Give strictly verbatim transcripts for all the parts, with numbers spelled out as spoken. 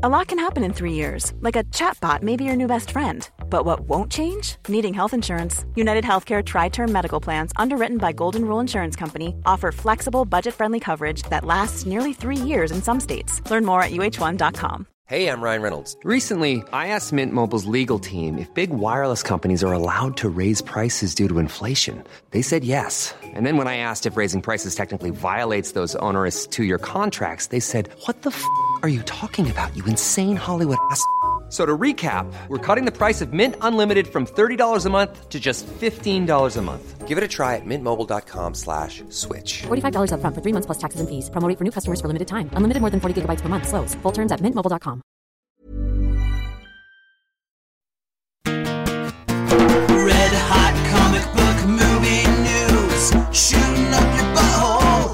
A lot can happen in three years, like a chatbot may be your new best friend. But what won't change? Needing health insurance. United Healthcare Tri-Term Medical Plans, underwritten by Golden Rule Insurance Company, offer flexible, budget-friendly coverage that lasts nearly three years in some states. Learn more at U H one dot com. Hey, I'm Ryan Reynolds. Recently, I asked Mint Mobile's legal team if big wireless companies are allowed to raise prices due to inflation. They said yes. And then when I asked if raising prices technically violates those onerous two-year contracts, they said, what the f*** are you talking about, you insane Hollywood ass f- So to recap, we're cutting the price of Mint Unlimited from thirty dollars a month to just fifteen dollars a month. Give it a try at mintmobile.com slash switch. forty-five dollars up front for three months plus taxes and fees. Promo rate for new customers for limited time. Unlimited more than forty gigabytes per month. Slows full terms at mint mobile dot com. Red hot comic book movie news, shooting up your butthole.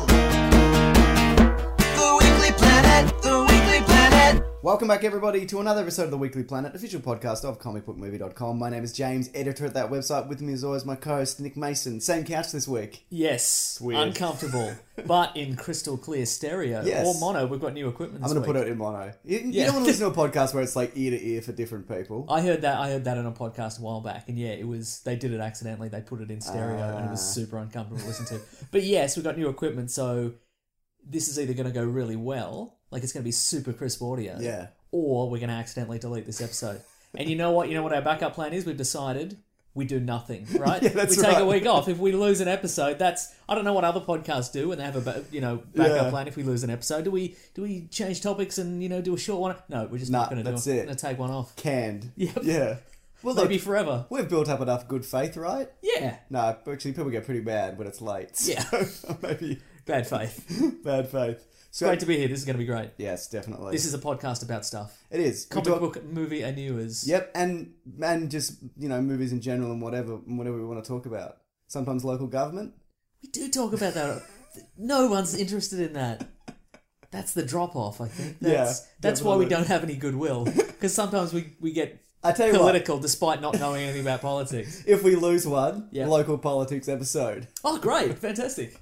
The Weekly Planet, the Weekly Planet. Welcome back, everybody, to another episode of the Weekly Planet, official podcast of comic book movie dot com. My name is James, editor at that website. With me, as always, my co-host Nick Mason. Same couch this week. Yes, Weird. uncomfortable, but in crystal clear stereo Yes. or mono. We've got new equipment. I'm This going to week. put it in mono. You, you Yeah. don't want to listen to a podcast where it's like ear to ear for different people. I heard that. I heard that on a podcast a while back, and yeah, it was. They did it accidentally. They put it in stereo, and it was Ah. super uncomfortable to listen to. But yes, we've got new equipment, so this is either going to go really well, like it's going to be super crisp audio, Yeah. or we're going to accidentally delete this episode. And you know what? You know what our backup plan is? We've decided we do nothing, right? Yeah, that's we take right. a week off. If we lose an episode, that's I don't know what other podcasts do when they have a ba- you know backup Yeah. plan. If we lose an episode, do we do we change topics and you know do a short one? No, we're just Nah, not going to do that's it. it. We're going to take one off. Canned. Yep. Yeah. Well, Maybe look, forever. we've built up enough good faith, right? Yeah. No, actually, people get pretty mad when it's late. So Yeah. maybe Bad faith. bad faith. So, Great to be here. This is going to be great. Yes, definitely. This is a podcast about stuff. It is. We Comic talk- book, movie, and news. Yep, and and just you know movies in general and whatever whatever we want to talk about. Sometimes local government. We do talk about that. No one's interested in that. That's the drop off, I think. That's, Yeah, that's why we definitely. don't have any goodwill. Because sometimes we, we get I tell you political despite not knowing anything about politics. what, if we lose one, Yeah. local politics episode. Oh, great. Fantastic.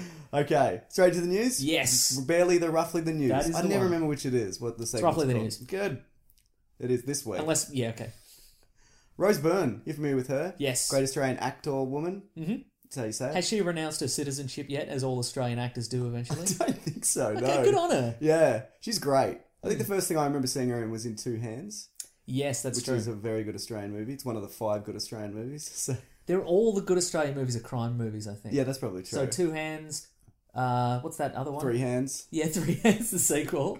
Okay, straight to the news. Yes. Barely the roughly the news. That is I the never one. remember which it is. What the segment's roughly the called. news. Good. It is this week. Unless, yeah, okay. Rose Byrne, you're familiar with her? Yes. Great Australian actor woman. Mm-hmm. That's how you say it. Has she renounced her citizenship yet, as all Australian actors do eventually? I don't think so. Okay, no. good on her. Yeah, she's great. I think the first thing I remember seeing her in was in Two Hands, Yes, that's which true. is a very good Australian movie. It's one of the five good Australian movies. So They're all the good Australian movies are crime movies, I think. yeah, that's probably true. So Two Hands, uh, what's that other one? Three Hands. Yeah, Three Hands, the sequel.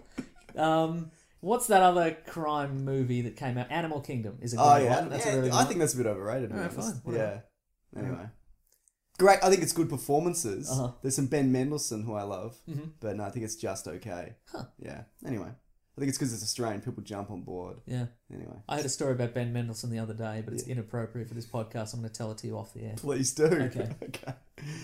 Um, what's that other crime movie that came out? Animal Kingdom is a good Oh yeah, one. That's yeah, a really good I one. think that's a bit overrated. to be Alright, honest. fine, whatever. Yeah. Anyway, great. I think it's good performances. Uh-huh. There's some Ben Mendelsohn who I love, Mm-hmm. but no, I think it's just okay. Huh. Yeah. Anyway, I think it's because it's Australian. People jump on board. Yeah. Anyway, I heard a story about Ben Mendelsohn the other day, but it's inappropriate for this podcast. I'm going to tell it to you off the air. please do. Okay. okay.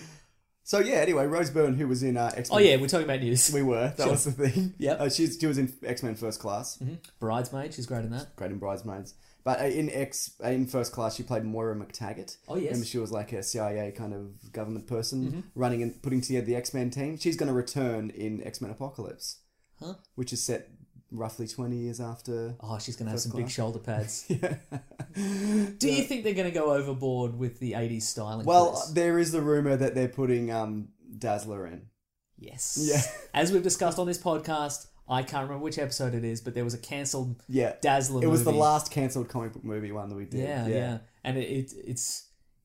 So yeah. Anyway, Rose Byrne, who was in uh, X Men. Oh, yeah, we're talking about news. We were. That Sure. was the thing. Yep. Uh, she's, she was in X Men First Class. Mm-hmm. Bridesmaid, she's great in that. Great in Bridesmaids. But uh, in X uh, in First Class, she played Moira McTaggart. Oh, yes. Remember, she was like a C I A kind of government person Mm-hmm. running and putting together the X Men team. She's going to return in X Men Apocalypse, Huh? which is set roughly twenty years after. Oh, she's going to have First some big Class. shoulder pads. Yeah. Do you think they're going to go overboard with the eighties styling? for Well, this? there is the rumor that they're putting um, Dazzler in. Yes. Yeah. As we've discussed on this podcast, I can't remember which episode it is, but there was a cancelled Yeah. Dazzler It was the movie. last cancelled comic book movie one that we did. Yeah, yeah. And it, it it's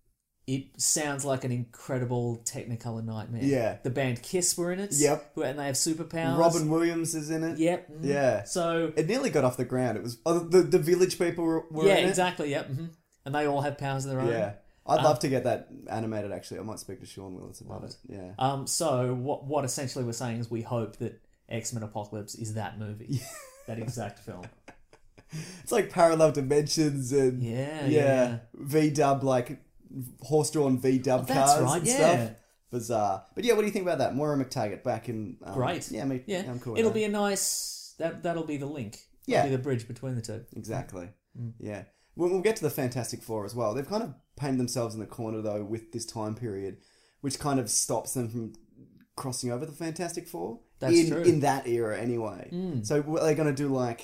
it sounds like an incredible Technicolor nightmare. Yeah. The band Kiss were in it. Yep. who- And they have superpowers. Robin Williams is in it. Yep. mhm. Yeah. So It nearly got off the ground. It was oh, the the village people were, were yeah, in it. exactly. Yep. hmm And they all have powers of their own. Yeah. I'd Um, love to get that animated, actually. I might speak to Sean Willis about Love it. Yeah. Um. So what what essentially we're saying is we hope that X-Men Apocalypse is that movie, that exact film. It's like parallel dimensions and Yeah, yeah, yeah. V-dub, like horse-drawn V-dub Oh, that's cars right, and yeah. stuff. Bizarre. But yeah, what do you think about that? Moira McTaggart back in... Um, Great. Yeah, me, Yeah. yeah, I'm cool with It'll that. be a nice that that'll be the link. Yeah. That'll be the bridge between the two. Exactly. Mm. Yeah. We'll, we'll get to the Fantastic Four as well. They've kind of painted themselves in the corner, though, with this time period, which kind of stops them from crossing over the Fantastic Four. That's in, true. In that era, anyway. Mm. So what are they going to do, like...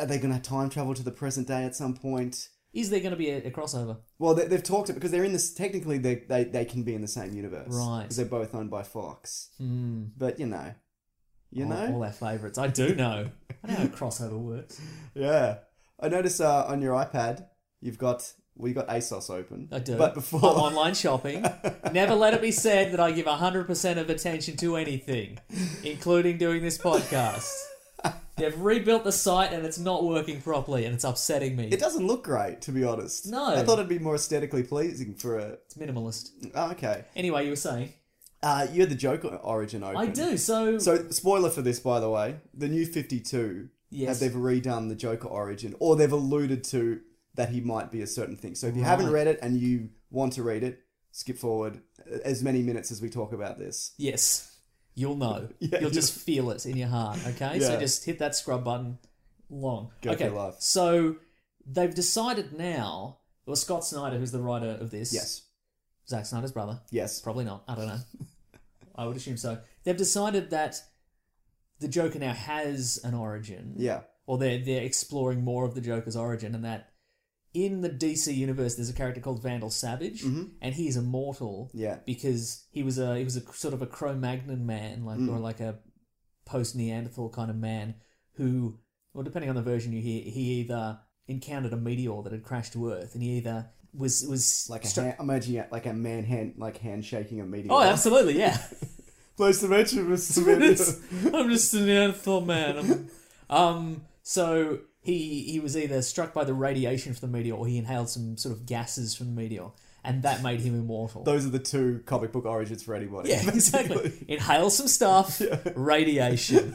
are they going to time travel to the present day at some point? Is there going to be a, a crossover? Well, they, they've talked it because they're in this. Technically, they they they can be in the same universe, Right. Because they're both owned by Fox. Hmm. But you know, you all, know, all our favourites. I do know. I know how a crossover works. yeah. I notice uh, on your iPad you've got well, you got ASOS open. I do. But before I'm online shopping. Never let it be said that I give one hundred percent of attention to anything, including doing this podcast. They've rebuilt the site and it's not working properly and it's upsetting me. It doesn't look great, to be honest. No. I thought it'd be more aesthetically pleasing for a... It's minimalist. Oh, okay. Anyway, you were saying? Uh, you had the Joker origin open. I do, so... So, spoiler for this, by the way. The new fifty-two, Yes. have they've redone the Joker origin, or they've alluded to that he might be a certain thing. So if you Right. haven't read it and you want to read it, skip forward as many minutes as we talk about this. Yes. You'll know. Yeah, You'll just feel it in your heart, okay? Yeah. So just hit that scrub button long. Go for okay, your life. so they've decided now... Well, Scott Snyder, who's the writer of this... Yes. Zack Snyder's brother. Yes. Probably not. I don't know. I would assume so. They've decided that the Joker now has an origin. Yeah. Or they're, they're exploring more of the Joker's origin, and that in the D C universe there's a character called Vandal Savage, and he's immortal Yeah. because he was a he was a sort of a Cro-Magnon man, like or like a post-Neanderthal kind of man who, well, depending on the version you hear, he either encountered a meteor that had crashed to Earth, and he either was was Like a stru- hand, imagine it like a man hand, like hand shaking a meteor. Oh, absolutely, yeah. Please to mention, Mister Meteor. I'm just a Neanderthal man. I'm, um, so he he was either struck by the radiation from the meteor, or he inhaled some sort of gases from the meteor, and that made him immortal. Those are the two comic book origins for anybody. Yeah, basically. exactly. Inhale some stuff, radiation.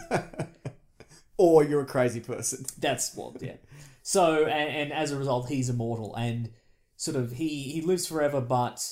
Or you're a crazy person. That's what, yeah. So, and, and as a result, he's immortal, and sort of he he lives forever, but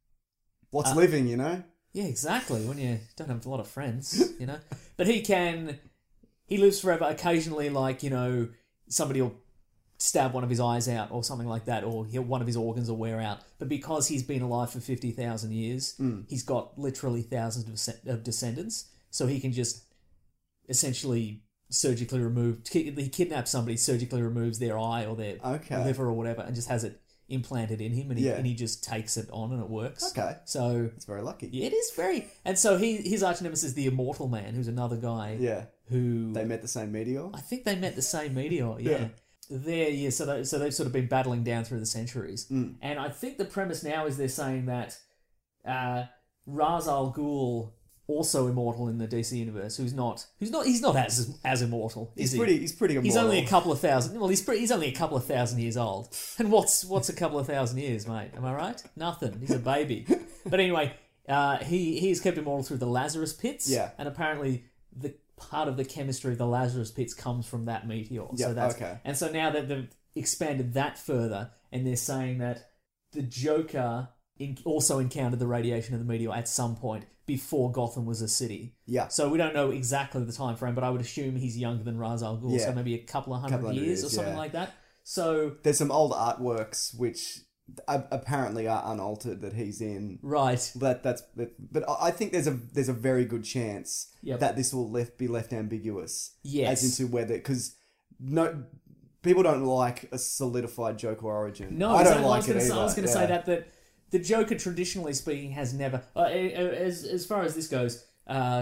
What's Uh, living, you know? yeah, exactly. When you don't have a lot of friends, you know. But he can, he lives forever. Occasionally, like, you know, somebody will stab one of his eyes out or something like that, or he'll, one of his organs will wear out. But because he's been alive for fifty thousand years, Mm. he's got literally thousands of, descend- of descendants. So he can just essentially surgically remove, ki- he kidnaps somebody, surgically removes their eye or their Okay. liver or whatever, and just has it implanted in him, and he, Yeah. and he just takes it on and it works. Okay. So It's very lucky. yeah, it is very... And so he his arch nemesis is the Immortal Man, who's another guy Yeah. who... They met the same meteor. I think they met the same meteor, yeah. Yeah. They're, yeah, so, they, so they've sort of been battling down through the centuries. Mm. And I think the premise now is they're saying that uh, Ra's al Ghul, also immortal in the D C universe, who's not... who's not He's not as as immortal, is He's he? pretty. He's pretty immortal. He's only a couple of thousand... Well, he's pretty, he's only a couple of thousand years old. And what's what's a couple of thousand years, mate? Am I right? Nothing. He's a baby. But anyway, uh, he he's kept immortal through the Lazarus Pits. Yeah. And apparently the part of the chemistry of the Lazarus Pits comes from that meteor. Yeah, So that's, okay. And so now that they've expanded that further, and they're saying that the Joker in, also encountered the radiation of the meteor at some point before Gotham was a city. Yeah. So we don't know exactly the time frame, but I would assume he's younger than Ra's al Ghul, Yeah. so maybe a couple of hundred Couple hundred years, years, or something yeah. like that. So, There's some old artworks which a- apparently are unaltered that he's in. right. That that's but, but I I think there's a there's a very good chance Yep. that this will left be left ambiguous. Yes. As into whether because no people don't like a solidified Joker origin. No, I don't exactly. like I was it gonna say, either. I was going to yeah. say that that the Joker, traditionally speaking, has never. Uh, as as far as this goes, uh,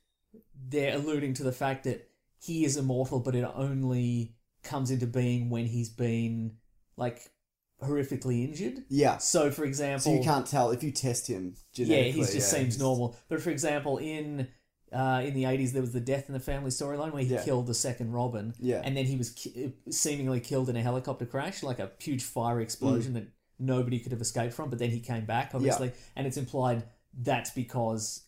they're alluding to the fact that he is immortal, but it only comes into being when he's been like horrifically injured. Yeah. So, for example, So you can't tell if you test him yeah, genetically. he just seems he's- normal. But for example, in uh, in the eighties, there was the Death in the Family storyline where he Yeah. killed the second Robin, Yeah. and then he was ki- seemingly killed in a helicopter crash, like a huge fire explosion that nobody could have escaped from. But then he came back, obviously, and it's implied that's because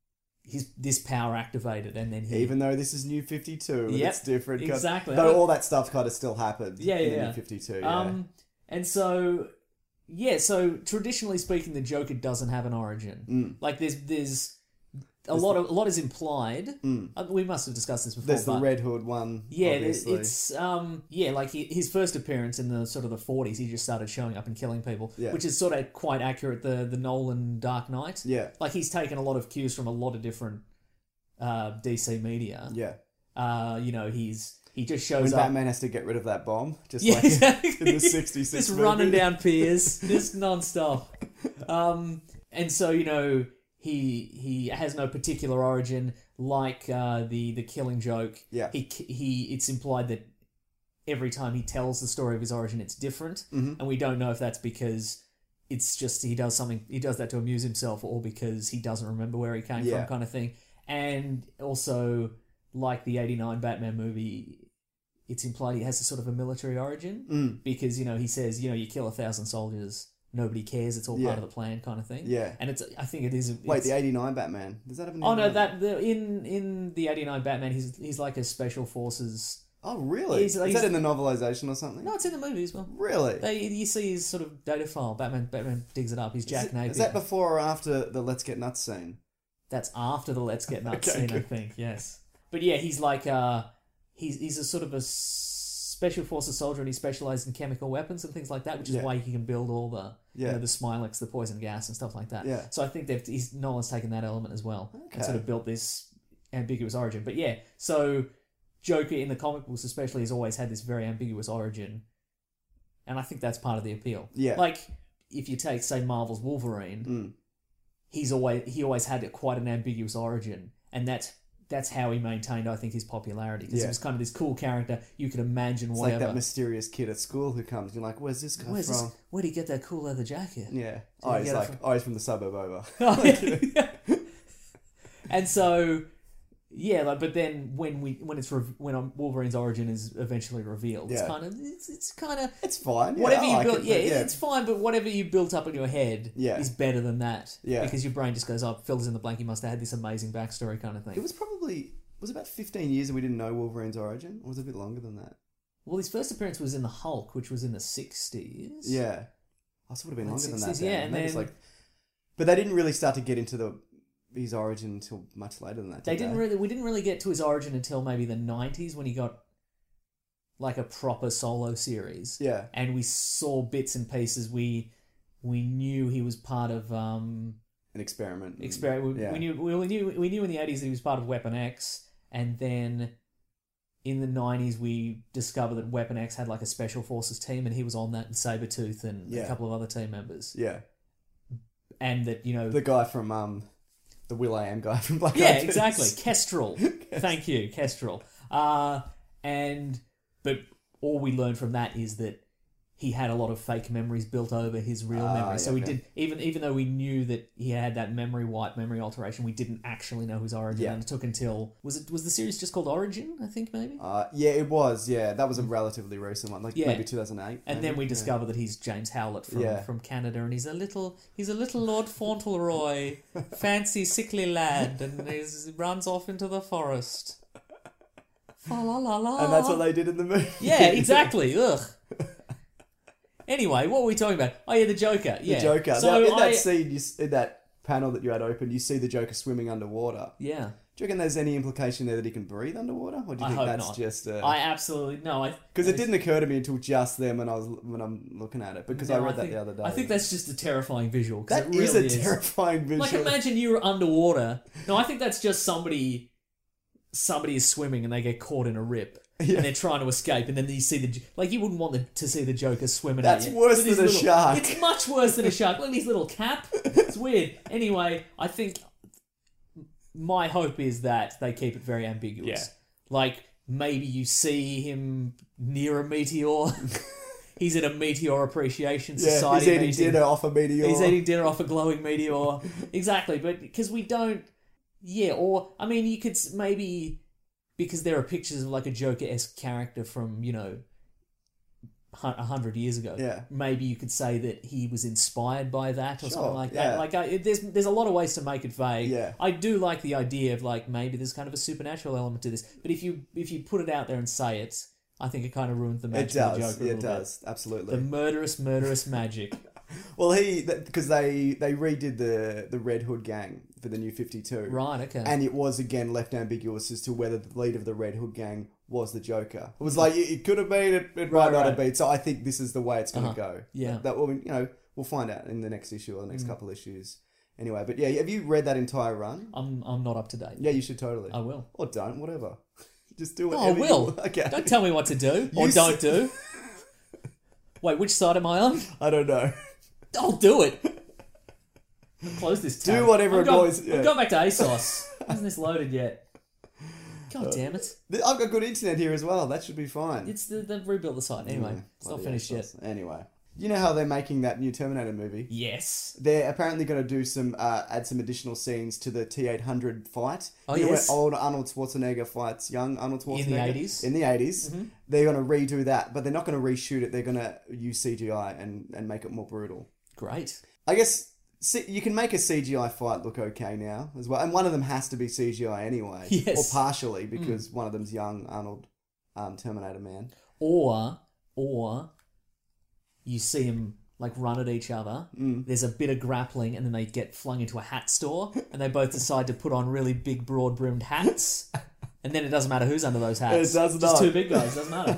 his this power activated, and then he Even though this is New fifty-two, and Yep, it's different. 'cause- exactly. Though all that stuff kind of still happened. Yeah, in yeah, yeah. New fifty-two. Yeah. Um, and so, yeah, so traditionally speaking, the Joker doesn't have an origin. Mm. Like, there's there's a lot of a lot is implied. Mm. Uh, we must have discussed this before. There's the but Red Hood one. yeah, there's- obviously. it's um, yeah, like he, his first appearance in the sort of the forties, he just started showing up and killing people, Yeah. which is sort of quite accurate. The the Nolan Dark Knight. Yeah. Like he's taken a lot of cues from a lot of different uh, D C media. Yeah. Uh, you know, he's he just When shows up. Batman has to get rid of that bomb, just Yeah, like exactly. in the sixty-six Just movie. running down piers, just non-stop. Um, and so, you know, he he has no particular origin, like uh, the the Killing Joke. Yeah. He he. It's implied that every time he tells the story of his origin, it's different, Mm-hmm. and we don't know if that's because it's just he does something, he does that to amuse himself, or because he doesn't remember where he came Yeah. from, kind of thing. And also, like the eighty-nine Batman movie, it's implied he has a sort of a military origin Mm. because, you know, he says, you know, you kill a thousand soldiers, nobody cares, it's all Yeah. part of the plan, kind of thing. Yeah. And it's, I think it is. Wait, it's- the eighty-nine Batman. Does that have a name? Oh no, that the, in in the eighty-nine Batman, he's he's like a special forces. Oh, really? He's- Is he's- that in the novelization or something? No, it's in the movie as well. Really? They, you see his sort of data file. Batman Batman digs it up. He's Jack is, it- Napier. is that before or after the Let's Get Nuts scene? That's after the Let's Get Nuts Okay, scene, I good. think. Yes, but yeah, he's like uh, he's he's a sort of a s- special forces soldier, and he specializes in chemical weapons and things like that, which is Yeah. why he can build all the you Yeah. know, the Smilex, the poison gas, and stuff like that. Yeah. So I think they've he's Nolan's taken that element as well Okay. and sort of built this ambiguous origin. But yeah, so Joker in the comic books especially has always had this very ambiguous origin, and I think that's part of the appeal. Yeah. Like if you take, say, Marvel's Wolverine, Mm. he's always he always had a, quite an ambiguous origin, and that's that's how he maintained, I think, his popularity, because Yeah. he was kind of this cool character you could imagine It's whatever. like that mysterious kid at school who comes. You're like, where's this guy Where's from? this, where'd he get that cool leather jacket? Yeah. Did Oh, he he's get it like, from- oh, he's from the suburb over. Oh, yeah. And so, yeah, like, but then when we when it's re- when um, Wolverine's origin is eventually revealed, it's Yeah. kind of it's, it's kind of It's fine. Yeah, whatever I you like built, it, yeah, but it's fine. But whatever you built up in your head Yeah. is better than that, Yeah. because your brain just goes, "Oh, fills in the blank. He must have had this amazing backstory," kind of thing. It was probably was it about fifteen years that we didn't know Wolverine's origin, or was it a bit longer than that? Well, his first appearance was in the Hulk, which was in the sixties. Yeah. Oh, so it would have been Late longer than that. sixties, yeah, then. and Maybe it's then- like, but they didn't really start to get into the his origin until much later than that. They did didn't really. We didn't really get to his origin until maybe the nineties, when he got like a proper solo series. Yeah. And we saw bits and pieces. We we knew he was part of um An experiment. and- experiment. We, yeah. we knew we knew we knew in the eighties that he was part of Weapon X, and then in the nineties we discovered that Weapon X had like a special forces team, and he was on that, and Sabretooth and Yeah. a couple of other team members, Yeah. and that you know The guy from um, the Will.i.am guy from Black yeah, Eyed Peas. exactly. Kestrel. Thank you, Kestrel. Uh, and but all we learned from that is that he had a lot of fake memories built over his real Ah, memory. So yeah, we okay. did even even though we knew that he had that memory wipe, memory alteration, we didn't actually know his origin. Yeah. And it took until was it was the series just called Origin? I think maybe. Uh, yeah, it was. Yeah, that was a relatively recent one, like Yeah. maybe two thousand eight. And then we discover that he's James Howlett from, Yeah. from Canada, and he's a little he's a little Lord Fauntleroy, fancy sickly lad, and he runs off into the forest. Fa la la la. and that's what they did in the movie. Yeah, exactly. Ugh. Anyway, what were we talking about? Oh yeah, the Joker. The Yeah, Joker. So now, in I, that scene, you, s- in that panel that you had open, you see the Joker swimming underwater. yeah, Do you reckon there's any implication there that he can breathe underwater, or do you I think hope that's not. just uh, I absolutely no. I because it didn't occur to me until just then when I was when I'm looking at it because I no, read that think, the other day. I think that's just a terrifying visual. 'Cause that it is really a terrifying visual. Like imagine you're underwater. No, I think that's just somebody. Somebody is swimming and they get caught in a rip. Yeah. And they're trying to escape, and then you see the like you wouldn't want the, to see the Joker swimming. That's at you. worse with his than a little- shark. It's much worse than a shark. Look at his little cap. It's weird. Anyway, I think my hope is that they keep it very ambiguous. Yeah. Like maybe you see him near a meteor. He's at a meteor appreciation yeah, society. he's eating meeting. dinner off a meteor. He's eating dinner off a glowing meteor. Exactly, but because we don't. Yeah, or I mean, you could s- maybe. Because there are pictures of like a Joker-esque character from, you know, a hundred years ago. Yeah. Maybe you could say that he was inspired by that or Sure, something like yeah. that. Like, I, it- there's there's a lot of ways to make it vague. Yeah. I do like the idea of like maybe there's kind of a supernatural element to this. But if you if you put it out there and say it, I think it kind of ruins the It magic of the does. Joker. a It little does. bit. Absolutely. The murderous, murderous magic. Well, he because they they redid the the Red Hood gang for the new fifty-two. Right. Okay. And it was again left ambiguous as to whether the leader of the Red Hood gang was the Joker. It was like it, it could have been, it, it Right, might not have right. been. So I think this is the way it's going to Uh-huh. go. Yeah. That will, you know, we'll find out in the next issue or the Mm. next couple issues. Anyway, but yeah, have you read that entire run? I'm I'm not up to date. Yeah, you should totally. I will. Or don't, whatever. Just do Oh, whatever I will. you Okay. Don't tell me what to do or You don't s- do. Wait, which side am I on? I don't know. I'll do it. Close this tab. Do whatever I'm going, annoys- yeah. I'm going back to ASOS. Isn't this loaded yet? God Uh, damn it. I've got good internet here as well. That should be fine. It's the, they've rebuilt the site. Anyway, Yeah, it's not bloody finished yet. ASOS. Anyway, you know how they're making that new Terminator movie? Yes. They're apparently going to do some, uh, add some additional scenes to the T eight hundred fight. Oh, you know yes. where old Arnold Schwarzenegger fights young Arnold Schwarzenegger? In the eighties. In the eighties. Mm-hmm. They're going to redo that, but they're not going to reshoot it. They're going to use C G I and, and make it more brutal. Great. I guess see, you can make a C G I fight look okay now as well. And one of them has to be C G I anyway. Yes. Or partially, because one of them's young Arnold um, Terminator man. Or, or you see them like run at each other. Mm. There's a bit of grappling, and then they get flung into a hat store, and they both decide to put on really big, broad-brimmed hats. And then it doesn't matter who's under those hats. It does Just not. two big guys. Doesn't matter.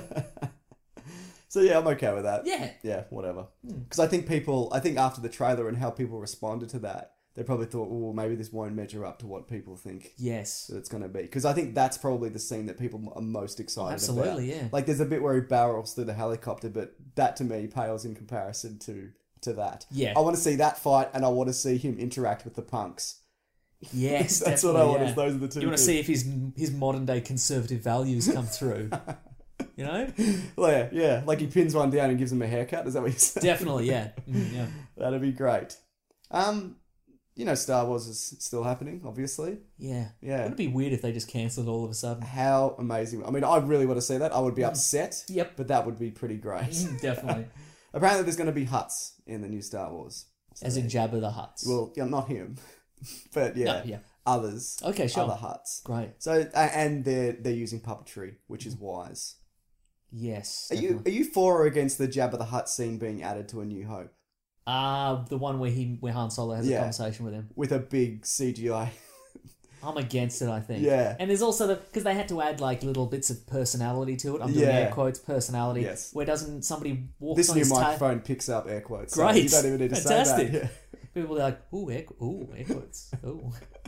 So yeah, I'm okay with that. Yeah. Yeah, whatever. Because I think people, I think after the trailer and how people responded to that, they probably thought, oh, maybe this won't measure up to what people think Yes. that it's going to be. Because I think that's probably the scene that people are most excited about. Absolutely, yeah. Like there's a bit where he barrels through the helicopter, but that to me pales in comparison to to that. Yeah. I want to see that fight, and I want to see him interact with the punks. Yes, That's what I want, definitely, is those are the two You want to things. see if his his modern day conservative values come through. You know, Well, yeah, yeah, like he pins one down and gives him a haircut. Is that what you said? definitely, yeah, mm, yeah, That'd be great. Um, you know, Star Wars is still happening, obviously. yeah. Yeah. Wouldn't it be weird if they just cancelled all of a sudden? How amazing! I mean, I really want to see that. I would be upset. Yep. But that would be pretty great. Mm, definitely. Apparently, there's going to be Hutts in the new Star Wars. So As in Jabba the Hutts. well, yeah, not him, but yeah, No, yeah. others. Okay, sure. Other Hutts. Great. So, uh, and they're they're using puppetry, which is wise. Yes. Are you definitely. are you for or against the Jabba the Hutt scene being added to A New Hope Uh, the one where he where Han Solo has Yeah. a conversation with him. with a big C G I? I'm against it, I think. Yeah. And there's also the because they had to add like little bits of personality to it. I'm doing Yeah. air quotes personality. Yes. Where doesn't somebody walk This on new his tail? microphone picks up air quotes. so Great. you don't even need to Fantastic. say that. People are like, ooh, air, ooh, air quotes. Ooh.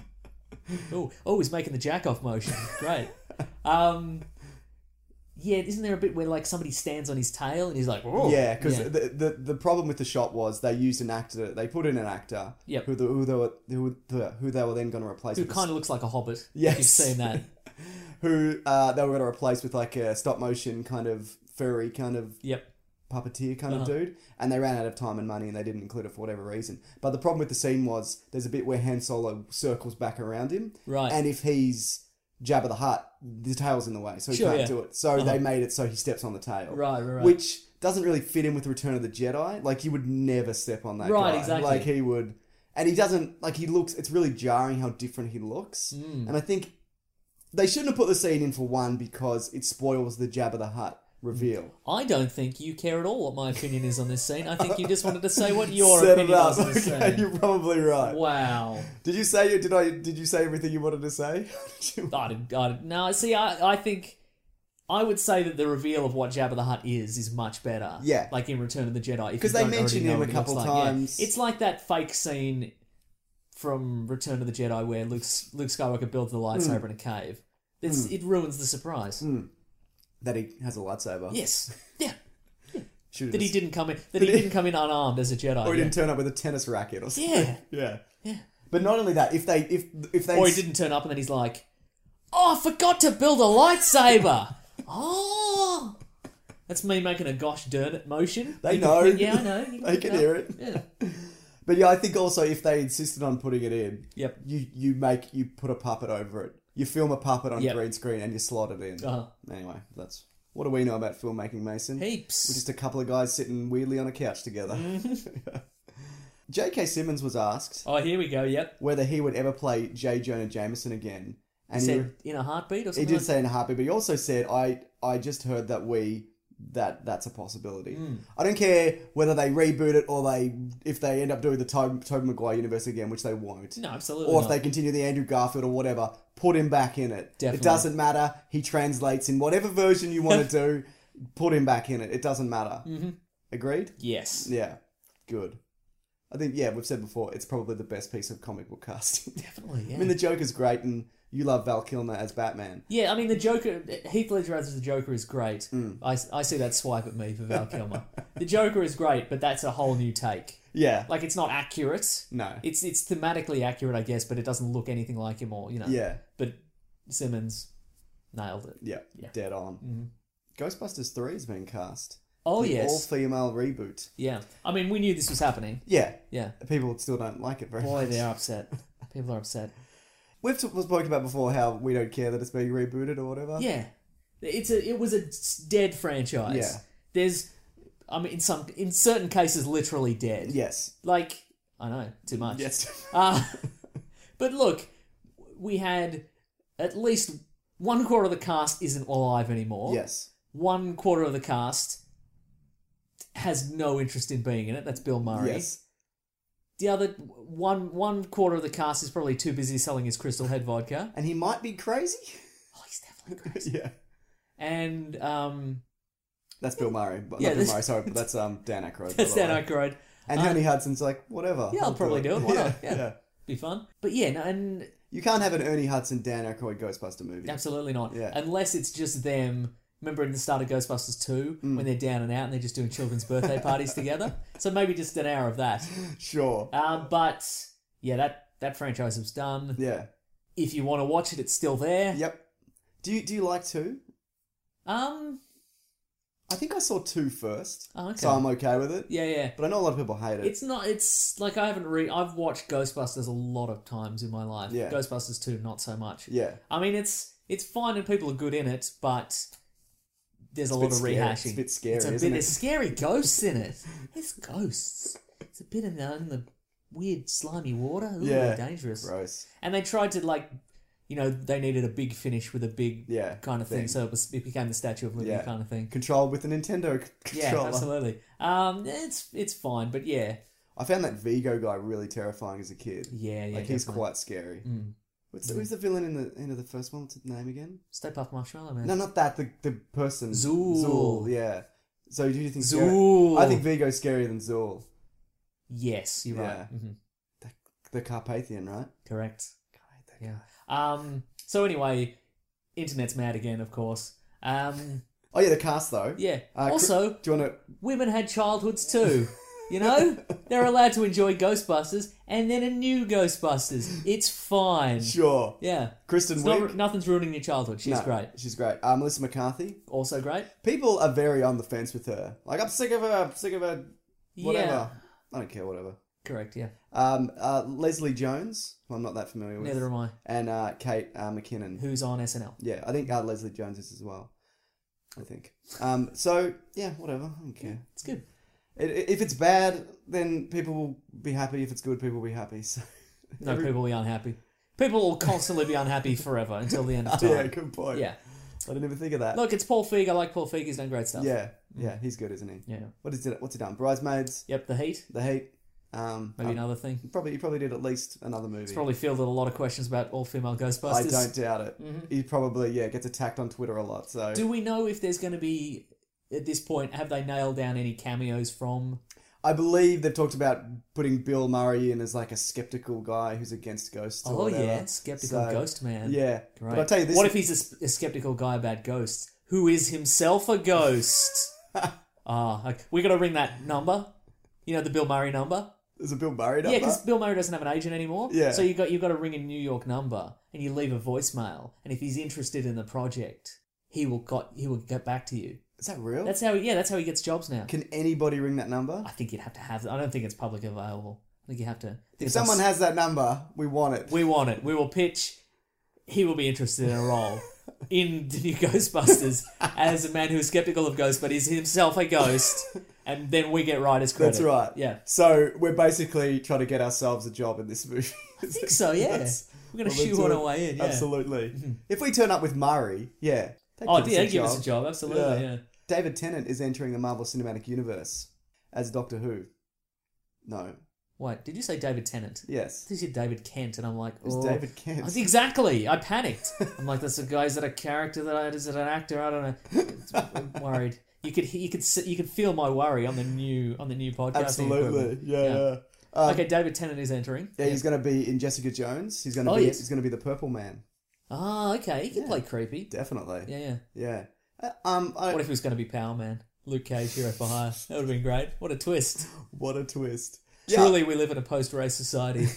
ooh, oh, he's making the jack off motion. Great. Um, yeah, isn't there a bit where like somebody stands on his tail and he's like, oh, Yeah, because yeah. the, the the problem with the shot was they used an actor. They put in an actor. Yep. Who, the, who they were who, the, who they were then going to replace. who with kind of looks like a hobbit. Yes. You've seen that. who uh, they were going to replace with like a stop motion kind of furry kind of Yep. puppeteer kind Uh-huh. of dude, and they ran out of time and money and they didn't include it for whatever reason. But the problem with the scene was there's a bit where Han Solo circles back around him, Right. and if he's Jabba the Hutt, the tail's in the way, so he Sure, can't yeah. do it. So Uh-huh. they made it so he steps on the tail, Right, right, right. which doesn't really fit in with Return of the Jedi. Like you would never step on that Right, guy. exactly. Like he would, and he doesn't. Like he looks. It's really jarring how different he looks, Mm. and I think they shouldn't have put the scene in for one because it spoils the Jabba the Hutt reveal. I don't think you care at all what my opinion is on this scene. I think you just wanted to say what your Set it opinion up. was on this Okay, scene. you're probably right. Wow. Did you say? Did I? Did you say everything you wanted to say? I didn't, I didn't, no, see, I, I think I would say that the reveal of what Jabba the Hutt is is much better. Yeah. Like in Return of the Jedi. if 'Cause you they don't already mention know him what a he looks couple like. Yeah. times. It's like that fake scene from Return of the Jedi where Luke, Luke Skywalker builds the lightsaber Hmm. in a cave. It's, It ruins the surprise. That he has a lightsaber. Yes. Yeah. Should've That he just- didn't come in. That he didn't come in unarmed as a Jedi. Or he yeah. didn't turn up with a tennis racket or something. Yeah. yeah. Yeah. But not only that, if they if if they Or he didn't turn up and then he's like, "Oh, I forgot to build a lightsaber." Oh, that's me making a gosh darn it motion. They You can know. pick- yeah, I know. You They pick can up. hear it. Yeah. But yeah, I think also if they insisted on putting it in, Yep. you you make you put a puppet over it. You film a puppet on Yep. green screen and you slot it in. Uh-huh. Anyway, that's what do we know about filmmaking, Mason? Heaps. We're just a couple of guys sitting weirdly on a couch together. J K. Simmons was asked Oh, here we go. Yep. whether he would ever play J. Jonah Jameson again, and He he, said in a heartbeat or he something. did like- say in a heartbeat, but he also said, "I I just heard that we." That that's a possibility. I don't care whether they reboot it or they if they end up doing the Tobey Tobey Maguire universe again, which they won't. No, absolutely Or if not. they continue the Andrew Garfield or whatever, put him back in it. Definitely. It doesn't matter. He translates in whatever version you want to do. Put him back in it. It doesn't matter. Mm-hmm. Agreed? Yes. Yeah. Good. I think yeah, we've said before it's probably the best piece of comic book casting. Definitely. Yeah. I mean, the Joker's great, and you love Val Kilmer as Batman. Yeah, I mean, the Joker, Heath Ledger as the Joker is great. Mm. I, I see that swipe at me for Val Kilmer. The Joker is great, but that's a whole new take. Yeah. Like, it's not accurate. No. It's it's thematically accurate, I guess, but it doesn't look anything like him or, you know. Yeah. But Simmons nailed it. Yeah. Yeah. Dead on. Mm-hmm. Ghostbusters three has been cast. Oh, The yes. all-female reboot. Yeah. I mean, we knew this was happening. Yeah. Yeah. People still don't like it very Boy, much. they're upset. People are upset. We've t- spoken about before how we don't care that it's being rebooted or whatever. Yeah. It's a it was a dead franchise. Yeah. There's I mean in some in certain cases literally dead. Yes. Like I know, too much. Yes. Uh, but look, we had at least one quarter of the cast isn't alive anymore. Yes. One quarter of the cast has no interest in being in it. That's Bill Murray. Yes. The other one one quarter of the cast is probably too busy selling his Crystal Head vodka. And he might be crazy. Oh, he's definitely crazy. Yeah. And um, That's Bill Murray. But Yeah, not Bill this- Murray, sorry, but that's um, Dan Aykroyd. that's by the Dan way. Aykroyd. And Um, Ernie Hudson's like, whatever. Yeah, I'll probably do it. Why yeah, not? Yeah. yeah. Be fun. But yeah, no, and You can't have an Ernie Hudson, Dan Aykroyd Ghostbuster movie. absolutely not. Yeah. Unless it's just them. Remember in the start of Ghostbusters two, Mm. when they're down and out and they're just doing children's birthday parties together? So maybe just an hour of that. Sure. Um, but yeah, that, that franchise was done. Yeah. If you want to watch it, it's still there. Yep. Do you do you like two? Um, I think I saw two first. Oh, okay. So I'm okay with it. yeah, yeah. But I know a lot of people hate it. It's not, it's like I haven't re, I've watched Ghostbusters a lot of times in my life. Yeah. Ghostbusters two, not so much. Yeah. I mean, it's, it's fine and people are good in it, but there's a a lot bit of scary. rehashing. It's a bit scary, It's a isn't bit, it? There's scary ghosts in it. There's ghosts. It's a bit in the, in the weird slimy water. Ooh, Yeah. dangerous. Gross. And they tried to like, you know, they needed a big finish with a big Yeah, kind of thing, thing. so it was it became the Statue of Liberty Yeah. kind of thing. Controlled with a Nintendo c- Yeah, controller. absolutely. Um, it's it's fine, but yeah, I found that Vigo guy really terrifying as a kid. yeah, yeah. like he's definitely. quite scary. Mm. What's the, who's the villain in the end of the first one? What's his name again? Stay Puft Marshmallow Man. No, not that. The the person. Zool. Zool. Yeah. So do you think Zool. I think Vigo's scarier than Zool. Yes, you're right. Yeah. hmm The Carpathian, right? Correct. God, I hate that Yeah. guy. Um. So anyway, internet's mad again, of course. Um. Oh yeah, the cast though. Yeah. Uh, also, do you want to? women had childhoods too. You know, they're allowed to enjoy Ghostbusters and then a new Ghostbusters. It's fine. Sure. Yeah. Kristen It's Wiig. not, nothing's ruining your childhood. She's No, great. She's great. Uh, Melissa McCarthy. Also great. People are very on the fence with her. Like, I'm sick of her. I'm sick of her. Whatever. Yeah. I don't care. Whatever. Correct. Yeah. Um, uh, Leslie Jones, who I'm not that familiar with. Neither am I. And uh, Kate uh, McKinnon. Who's on S N L? Yeah, I think uh, Leslie Jones is as well. I think. Um, so, yeah, whatever. I don't care. It's good. It, it- if it's bad, then people will be happy. If it's good, people will be happy. So, No, every- people will be unhappy. People will constantly be unhappy forever until the end of Oh, time. yeah, good point. Yeah. I didn't even think of that. Look, it's Paul Feig. I like Paul Feig. He's done great stuff. yeah, yeah, he's good, isn't he? Yeah. What is it? What's he done? Bridesmaids, Yep. The Heat. The Heat. Um, Maybe um, another thing. Probably he probably did at least another movie. It's probably fielded a lot of questions about all female Ghostbusters. I don't doubt it. Mm-hmm. He probably yeah gets attacked on Twitter a lot. So Do we know if there's going to be, at this point, have they nailed down any cameos from? I believe they've talked about putting Bill Murray in as like a skeptical guy who's against ghosts. Or Oh whatever. yeah, skeptical So, ghost man. Yeah, Great. but I'll tell you this: What if he's a, s- a skeptical guy about ghosts who is himself a ghost? Ah, like, we got to ring that number. You know the Bill Murray number. there's a Bill Murray number? Yeah, because Bill Murray doesn't have an agent anymore. Yeah. So you got you got to ring a New York number and you leave a voicemail, and if he's interested in the project, he will got he will get back to you. Is that real? That's how he, yeah, that's how he gets jobs now. Can anybody ring that number? I think you'd have to have. I don't think it's publicly available. I think you have to. I think If it's someone on- has that number, we want it. we want it. We will pitch. He will be interested in a role in the new Ghostbusters as a man who is skeptical of ghosts, but is himself a ghost, and then we get writer's credit. That's right. Yeah, So we're basically trying to get ourselves a job in this movie. I think so. Yeah, That's- we're gonna well, shoe that's on it. our way in. Yeah. Absolutely. If we turn up with Murray, yeah. they'd Oh, give yeah, us a give us job. a job. Absolutely. Yeah. Yeah. David Tennant is entering the Marvel Cinematic Universe as Doctor Who. No. Wait, did you say David Tennant? Yes. You said David Kent, and I'm like, It's oh. David Kent. I was- Exactly. I panicked. I'm like, that's a guy. Is that a character? That I, is it an actor? I don't know. I'm worried. You could you could s- you could feel my worry on the new on the new podcasting Absolutely. equipment. Yeah. yeah. Um, Okay, David Tennant is entering. Yeah, he's going to be in Jessica Jones. He's going to Oh, be yes. he's going to be the Purple Man. Ah, okay. He can Yeah. play creepy. Definitely. Yeah, yeah. Yeah. Uh, Um. I, What if he was going to be Power Man? Luke Cage, Hero for Hire. That would have been great. What a twist. what a twist. Truly, we live in a post-race society.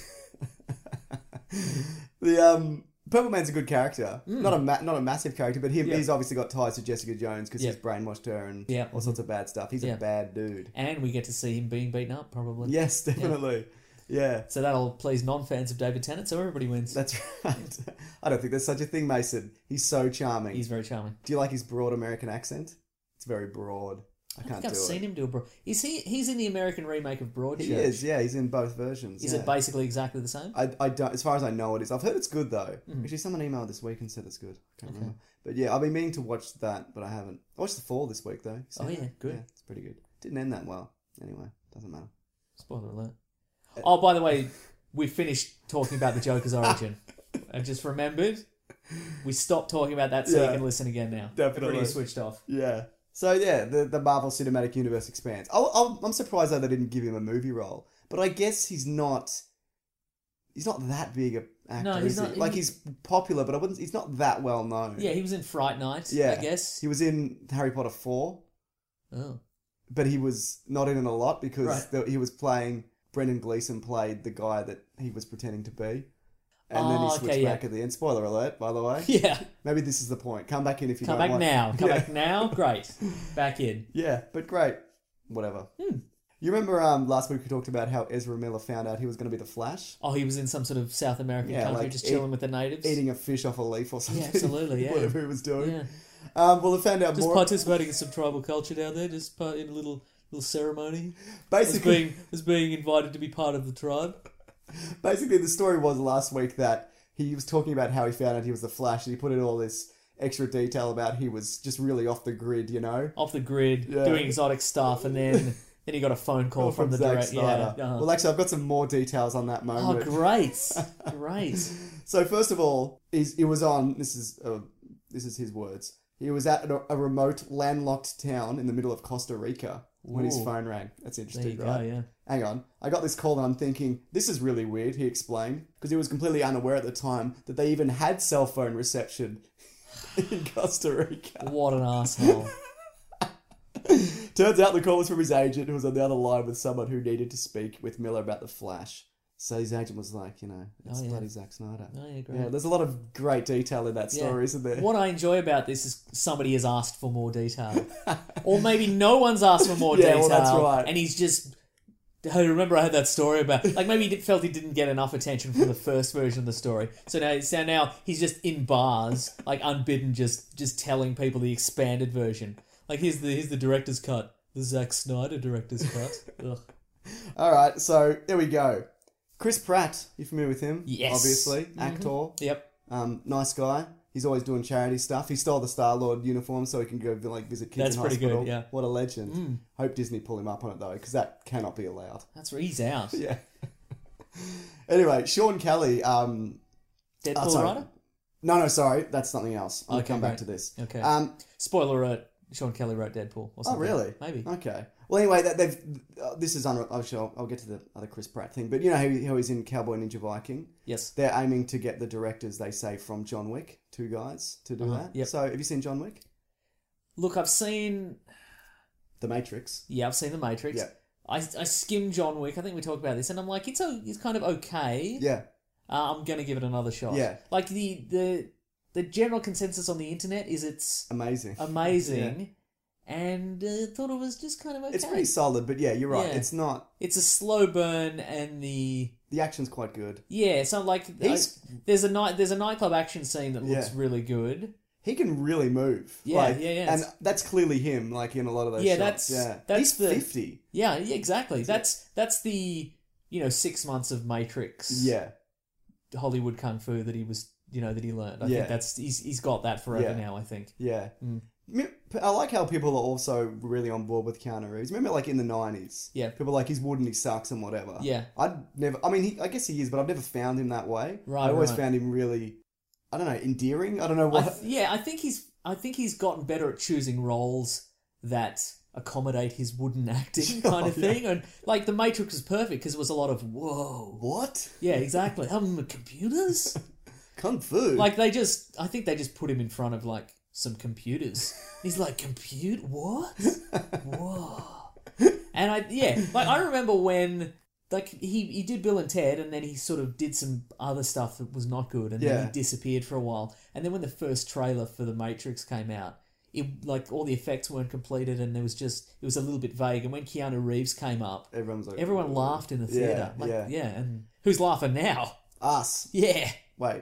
The um. Purple Man's a good character. Not a ma- not a massive character, but him, Mm. Yeah. he's obviously got ties to Jessica Jones because Yeah. he's brainwashed her and Yeah. all sorts of bad stuff. He's Yeah. a bad dude. And we get to see him being beaten up, probably. Yes, definitely. Yeah. So that'll please non-fans of David Tennant, so everybody wins. That's right. I don't think there's such a thing, Mason. He's so charming. He's very charming. Do you like his broad American accent? It's very broad. I, I can't think I've do seen it. him do a broad... Is he... He's in the American remake of Broadchurch. He is, yeah. He's in both versions. Is yeah. it basically exactly the same? I, I don't, as far as I know, it is. I've heard it's good though. Mm. Actually, someone emailed this week and said it's good. I can't remember. But yeah, I've been meaning to watch that, but I haven't. I watched The Fall this week though. You seen Oh, yeah, that? good. Yeah, it's pretty good. Didn't end that well. Anyway, doesn't matter. Spoiler alert. Oh, by the way, we finished talking about the Joker's origin. I just remembered. We stopped talking about that so Yeah. you can listen again now. Definitely. Everybody switched off. Yeah. So yeah, the the Marvel Cinematic Universe expands. I'll, I'll, I'm surprised though they didn't give him a movie role, but I guess he's not. He's not that big a actor. No, he's is he? not- Like he- he's popular, but I wouldn't. He's not that well known. Yeah, he was in Fright Night, Yeah. I guess. He was in Harry Potter four, Oh. but he was not in it a lot because Right. the, he was playing. Brendan Gleeson played the guy that he was pretending to be, and then he Oh, switched okay, yeah. back at the end. Spoiler alert, by the way. Yeah. Maybe this is the point. Come back in if you Come don't back want. now. Come Yeah. back now. Great. Back in. Yeah, but great. Whatever. Hmm. You remember um, last week we talked about how Ezra Miller found out he was going to be the Flash? Oh, he was in some sort of South American Yeah, country like just eat- chilling with the natives. Eating a fish off a leaf or something. Yeah, absolutely, yeah. Whatever he was doing. Yeah. Um, well, they found out Just more. participating in some tribal culture down there, just part in a little little ceremony. As Basically, being, as being invited to be part of the tribe. basically, the story was last week that he was talking about how he found out he was the Flash, and he put in all this extra detail about he was just really off the grid, you know? Off the grid, Yeah. doing exotic stuff, and then then he got a phone call from, the Zack direct. Snyder. Yeah. uh-huh. Well, actually, I've got some more details on that Oh, moment. great, great. So first of all, he's, he was on. This is uh, this is his words. He was at a, a remote, landlocked town in the middle of Costa Rica when his Ooh. phone rang. That's There interesting, you go. right? Yeah. Hang on. I got this call and I'm thinking, this is really weird, he explained, because he was completely unaware at the time that they even had cell phone reception in Costa Rica. What an asshole. Turns out the call was from his agent who was on the other line with someone who needed to speak with Miller about the Flash. So his agent was like, you know, it's Oh, yeah. bloody Zack Snyder. Oh, yeah, great. Yeah, there's a lot of great detail in that story, Yeah. isn't there? What I enjoy about this is somebody has asked for more detail. Or maybe no one's asked for more Yeah, detail. well, that's right. And he's just... I remember I had that story about... Like, maybe he felt he didn't get enough attention from the first version of the story. So now, so now he's just in bars, like, unbidden, just just telling people the expanded version. Like, here's the here's the director's cut. The Zack Snyder director's cut. Ugh. All right, so there we go. Chris Pratt, you familiar with him? Yes. Obviously, Mm-hmm. actor. Yep. Um, nice guy. He's always doing charity stuff. He stole the Star-Lord uniform so he can go like visit kids That's in pretty good, hospital. yeah. What a legend. Hope Disney pull him up on it though, because that cannot be allowed. That's where he's out. Yeah. Anyway, Sean Kelly. Um, Deadpool oh, sorry. writer? No, no, sorry, that's something else. I'm Okay, gonna come back great. to this. Okay. Um, Spoiler alert, Sean Kelly wrote Deadpool or oh, something. really? Maybe. Okay. Well, anyway, that they've. Uh, this is unre- oh, sure, I'll get to the other Chris Pratt thing, but you know how, he, how he's in Cowboy Ninja Viking. Yes. They're aiming to get the directors, they say, from John Wick, two guys, to do Uh-huh, that. yep. So, have you seen John Wick? Look, I've seen... The Matrix. Yeah, I've seen The Matrix. Yeah. I, I skimmed John Wick. I think we talked about this, and I'm like, it's o- it's kind of okay. Yeah. Uh, I'm gonna give it another shot. Yeah. Like the the the general consensus on the internet is it's Amazing. amazing, and uh, thought it was just kind of okay. It's pretty solid, but yeah, you're right. Yeah. It's not. It's a slow burn, and the The action's quite good. yeah, so like He's- I- there's a night there's a nightclub action scene that looks Yeah. really good. He can really move. Yeah, like, yeah, yeah. And that's clearly him, like in a lot of those Yeah, shots. that's- yeah. that's He's the- fifty. Yeah, yeah, exactly. That's that's the you know six months of Matrix. Yeah. Hollywood kung fu that he was, you know, that he learned. I Yeah. think that's he's he's got that forever Yeah. now. I think. Yeah. Mm. Mi- I like how people are also really on board with Keanu Reeves. Remember, like in the nineties, Yeah. people were like he's wooden, he sucks, and whatever. Yeah. I'd never. I mean, he, I guess he is, but I've never found him that way. Right, I always right. found him really, I don't know, endearing. I don't know I what. th- yeah, I think he's I think he's gotten better at choosing roles that accommodate his wooden acting kind of Oh, yeah. thing. And like the Matrix was perfect because it was a lot of whoa. What? Yeah, exactly. Um, computers. Kung fu. Like they just, I think they just put him in front of like some computers. He's like, compute what? Whoa. And I, yeah, like I remember when, like he, he did Bill and Ted, and then he sort of did some other stuff that was not good, and Yeah. then he disappeared for a while. And then when the first trailer for The Matrix came out, it like all the effects weren't completed, and it was just it was a little bit vague. And when Keanu Reeves came up, Everyone was like, everyone laughed in the Yeah, theater. Like, yeah. yeah, and who's laughing now? Us. Yeah. Wait.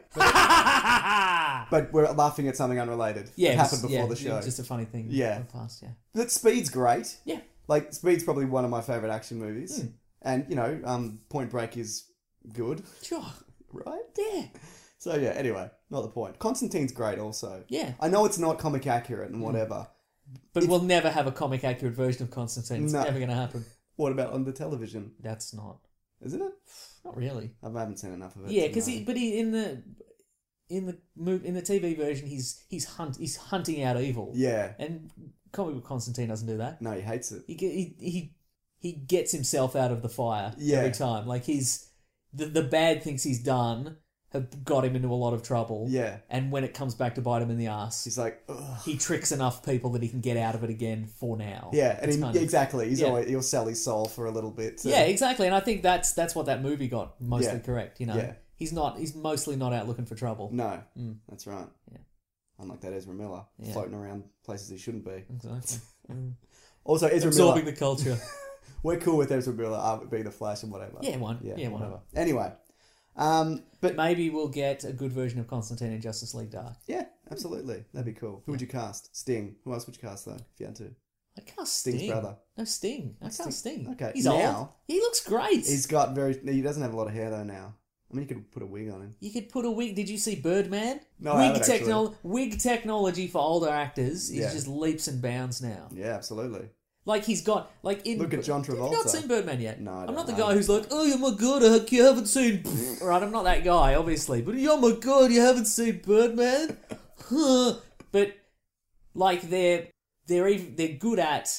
But, but we're laughing at something unrelated. Yeah, It it was- happened before yeah, the it show. was just a funny thing. Yeah. in the past, yeah. But Speed's great. Yeah. Like, Speed's probably one of my favourite action movies. Hmm. And, you know, um, Point Break is good, Sure. right? Yeah. So, yeah, anyway, not the point. Constantine's great also. Yeah. I know it's not comic accurate and whatever. But It's- we'll never have a comic accurate version of Constantine. It's No. never going to happen. What about on the television? That's not. Isn't it? Not really. I haven't seen enough of it. Yeah, to because know. he, but he in the in the move in the T V version, he's he's hunt he's hunting out evil. Yeah. And comic book Constantine doesn't do that. No, he hates it. He ge- he he he gets himself out of the fire Yeah. every time. Like he's the the bad things he's done have got him into a lot of trouble. Yeah. And when it comes back to bite him in the ass, He's like, ugh. he tricks enough people that he can get out of it again for now. Yeah, and It's he, kind of- exactly. He's yeah. always, he'll sell his soul for a little bit. to- Yeah, exactly. And I think that's that's what that movie got mostly Yeah. correct. You know, Yeah. he's not he's mostly not out looking for trouble. No, that's right. Yeah. Unlike that Ezra Miller, Yeah. floating around places he shouldn't be. Exactly. Also, Ezra Absorbing Miller. the culture. We're cool with Ezra Miller uh, being the Flash and whatever. Yeah, one. Yeah, whatever. Anyway, um, but Maybe we'll get a good version of Constantine in Justice League Dark. yeah, absolutely, that'd be cool. Who would you cast? Sting. Who else would you cast though? If you had to, I can't Sting's Sting. brother. No Sting. I can't Sting. Okay, He's now- old. He looks great. he's got very. He doesn't have a lot of hair though now. I mean, you could put a wig on him. You could put a wig. Did you see Birdman? No, I wig haven't actually. technol- Wig technology for older actors is Yeah. just leaps and bounds now. Yeah, absolutely. Like he's got like in. Look at John Have you Travolta. not seen Birdman yet? No, I I'm don't not the know. guy who's like, oh my god, I- you haven't seen. Right, I'm not that guy, obviously. But oh my god, you haven't seen Birdman? Huh. But like they're they're even they're good at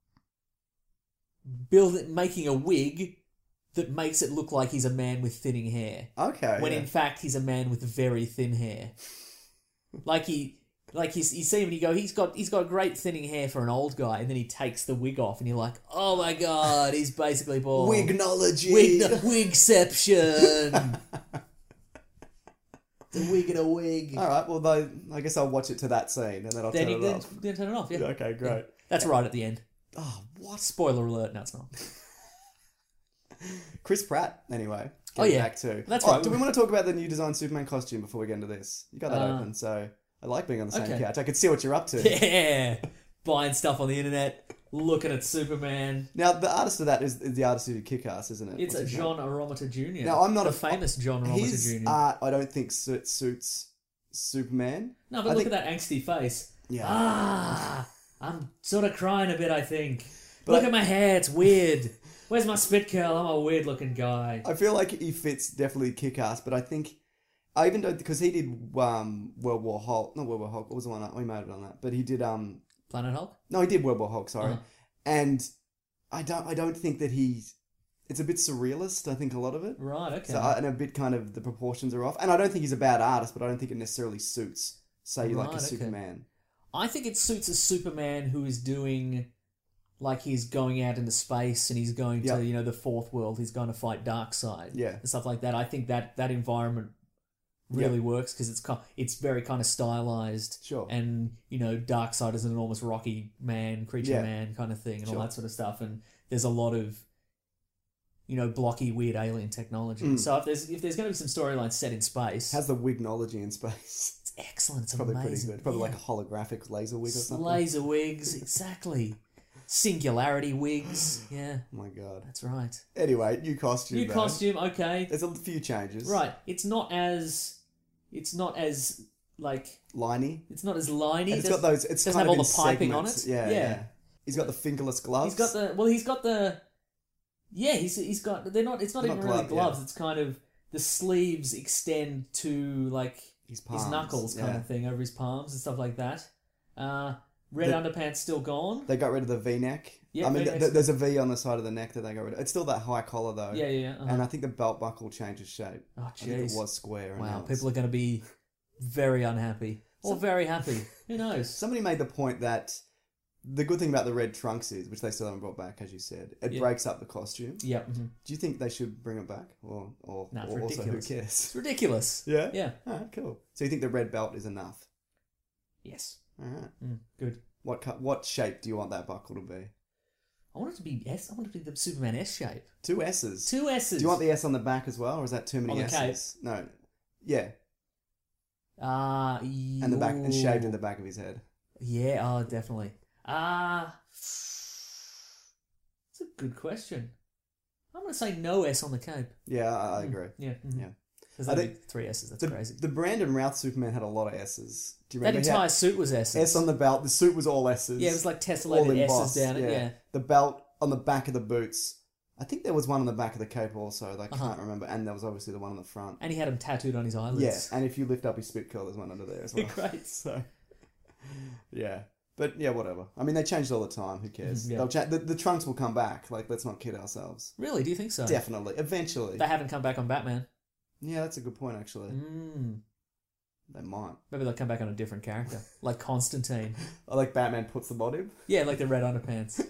building making a wig that makes it look like he's a man with thinning hair. Okay. When yeah. in fact he's a man with very thin hair. Like he, like he's, you see him and you go, he's got he's got great thinning hair for an old guy, and then he takes the wig off, and you're like, oh my god, he's basically bald. Wignology. Wig, wigception. The wig and a wig. All right. Well, though, I guess I'll watch it to that scene, and then I'll Then turn you it then, off. then turn it off. Yeah. Okay, great. That's right at the end. Oh, what? Spoiler alert. No, it's not. Chris Pratt, anyway. Oh, Getting yeah. Back to. That's Oh, right. Do we want to talk about the new design Superman costume before we get into this? You got that Uh, open, so I like being on the same okay. couch. I can see what you're up to. Yeah. Buying stuff on the internet, looking at Superman. Now, the artist of that is, is the artist who did Kick-Ass, isn't it? It's What's a his John Aromata Junior Now, I'm not the a- famous John name? Aromata His Junior art, I don't think su- suits Superman. No, but I look think- at that angsty face. Yeah. Ah, I'm sort of crying a bit, I think. But look I- at my hair, it's weird. Where's my spit curl? I'm a weird looking guy. I feel like he fits definitely Kick-Ass, but I think I even don't because he did um, World War Hulk, not World War Hulk. What was the one? We made it on that, but he did um, Planet Hulk? no, he did World War Hulk. Sorry, Uh-huh. and I don't, I don't think that he's. It's a bit surrealist. I think a lot of it. Right, okay. So, uh, and a bit kind of the proportions are off, and I don't think he's a bad artist, but I don't think it necessarily suits, say, like Right, a okay. Superman. I think it suits a Superman who is doing, like he's going out into space and he's going Yeah. to, you know, the fourth world. He's going to fight Darkseid. Yeah. And stuff like that. I think that that environment really Yeah. works because it's ki- it's very kind of stylized. Sure. And, you know, Darkseid is an enormous rocky man, creature Yeah. man kind of thing and Sure. all that sort of stuff. And there's a lot of, you know, blocky, weird alien technology. Mm. So if there's if there's going to be some storylines set in space, Has the wignology in space. it's excellent. It's Probably amazing. pretty good. Probably Yeah. like a holographic laser wig or something. Laser wigs, exactly. Singularity wigs, yeah, Oh my god. that's right. Anyway, new costume. New though. costume, okay, There's a few changes. right. It's not as, it's not as like, Liney. it's not as liney. And it's Does- got those. It's doesn't kind have of all in the piping on segments. it. Yeah, Yeah. yeah. He's got the fingerless gloves. He's got the well. He's got the yeah. He's he's got. They're not. It's not They're even not really glove, yeah. gloves. It's kind of the sleeves extend to like his palms. his knuckles kind yeah. of thing over his palms and stuff like that. Uh, Red the- underpants still gone. They got rid of the V-neck. Yeah, I mean, V-neck's- th- there's a V on the side of the neck that they got rid of. It's still that high collar though. Yeah, yeah. Uh-huh. And I think the belt buckle changes shape. Oh, I think it jeez. was square. and Wow, now it's- people are going to be very unhappy. Or very happy. Who knows? Somebody made the point that the good thing about the red trunks is, which they still haven't brought back, as you said, it Yeah. breaks up the costume. Yep. mhm. Do you think they should bring it back, or or, Nah, it's or also who ridiculous. cares? It's ridiculous. Yeah, Yeah. Ah, cool. So you think the red belt is enough? Yes. All right. Mm, good. What cut, what shape do you want that buckle to be? I want it to be S. I want it to be the Superman S shape. Two S's. Two S's. Do you want the S on the back as well, or is that too many On the S's? No. Yeah, Uh, and the back and shaved in the back of his head. Yeah, oh, definitely. Ah, uh, it's a good question. I'm going to say no S on the cape. Yeah, I, I agree. Yeah. mhm. Yeah. Because I that'd think be three S's. That's The, crazy. the Brandon Routh Superman had a lot of S's. Do you That remember? He had entire suit was S's. S on the belt. The suit was all S's. Yeah, it was like all tessellated S's embossed, down it. Yeah. The belt on the back of the boots. I think there was one on the back of the cape also. I Uh-huh. can't remember. And there was obviously the one on the front. And he had him tattooed on his eyelids. Yeah, and if you lift up his spit curl, there's one under there as well. Great. So, yeah. But yeah, whatever. I mean, they changed all the time. Who cares? Mhm, yeah. They'll cha- the, the trunks will come back. Like, let's not kid ourselves. Really? Do you think so? Definitely. Eventually. They haven't come back on Batman. Yeah, that's a good point, actually. Mm. They might. Maybe they'll come back on a different character. Like Constantine. I like Batman puts them on him. Yeah, like the red underpants.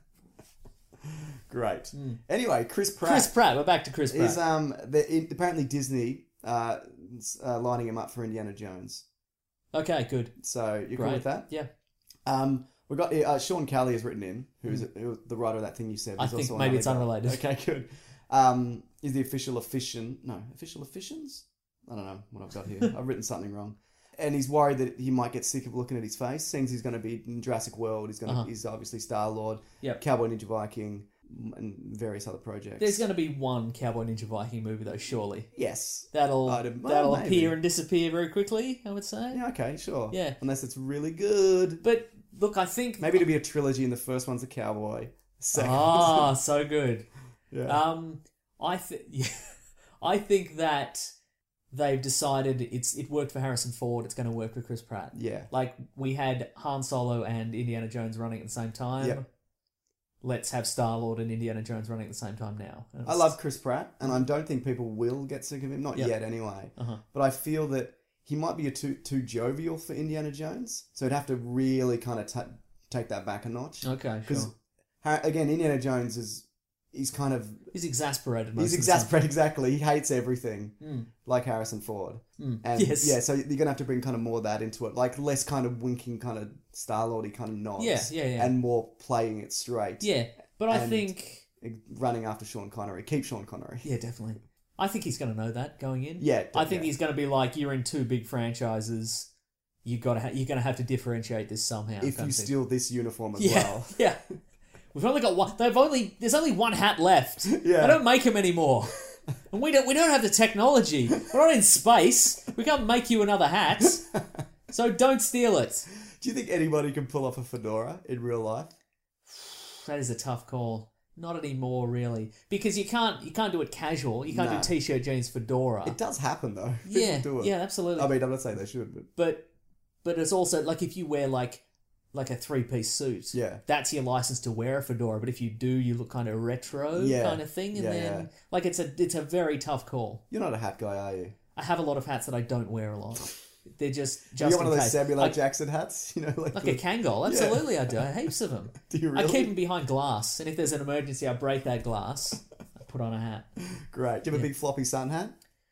Great. Anyway, Chris Pratt. Hmm. Chris Pratt. We're back to Chris Pratt. Is um the, apparently Disney uh, uh lining him up for Indiana Jones. Okay, good. So you're cool Great. with that? Yeah. Um, we got uh, Sean Kelly has written in, who's who was the writer of that thing you said. Hmm. I He's think also on maybe it's Underdog. unrelated. Okay, good. Um, is the official officiant? No, official officiants? I don't know what I've got here. I've written something wrong. And he's worried that he might get sick of looking at his face. Seems he's going to be in Jurassic World. He's going to. Uh-huh. He's obviously Star Lord. Yep. Cowboy Ninja Viking, and various other projects. There's going to be one Cowboy Ninja Viking movie, though, surely. Yes. That'll I'd- well, that'll maybe. appear and disappear very quickly, I would say. Yeah. Okay. Sure. Yeah. Unless it's really good. But look, I think Maybe it'll be a trilogy, and the first one's a cowboy. Second. ah, so good. yeah. Um, I think I think that they've decided it's it worked for Harrison Ford. It's going to work for Chris Pratt. yeah. Like we had Han Solo and Indiana Jones running at the same time. Yep. Let's have Star Lord and Indiana Jones running at the same time now. And I it's- love Chris Pratt, and I don't think people will get sick of him. Not Yep. yet, anyway. Uh-huh. But I feel that he might be a too too jovial for Indiana Jones, so he'd have to really kind of ta take that back a notch. Okay, Because sure. again, Indiana Jones is he's kind of He's exasperated. Most he's of the time. exasperated. Exactly, he hates everything, Mm. like Harrison Ford. Mm. And Yes. yeah, so you're gonna have to bring kind of more of that into it, like less kind of winking, kind of Star Lordy kind of nods. Yeah, yeah, yeah. And more playing it straight. Yeah, but I And- think running after Sean Connery. Keep Sean Connery. yeah, definitely. I think he's going to know that going in. Yeah, I think yeah. he's going to be like, you're in two big franchises. You got to ha- you're going to have to differentiate this somehow. If kind you of thing. steal this uniform as yeah, well. yeah. We've only got one. They've only there's only one hat left. Yeah. They don't make them anymore, and we don't we don't have the technology. We're not in space. We can't make you another hat. So don't steal it. Do you think anybody can pull off a fedora in real life? That is a tough call. Not anymore, really, because you can't you can't do it casual. You can't No. do t-shirt, jeans, fedora. It does happen though. People yeah, do it. yeah, absolutely. I mean, I'm not saying they should, but but but it's also like if you wear like like a three piece suit, Yeah. that's your license to wear a fedora. But if you do, you look kind of retro Yeah. kind of thing, and Yeah, then yeah. like it's a it's a very tough call. you're not a hat guy, are you? I have a lot of hats that I don't wear a lot. They're just you just got one in of those case. Samuel L. I- Jackson hats, you know, like, Like the- a Kangol, absolutely I do. I have heaps of them. Do you I really? keep them behind glass, and if there's an emergency, I break that glass. I put on a hat. Great. Do you have a Yeah. big floppy sun hat?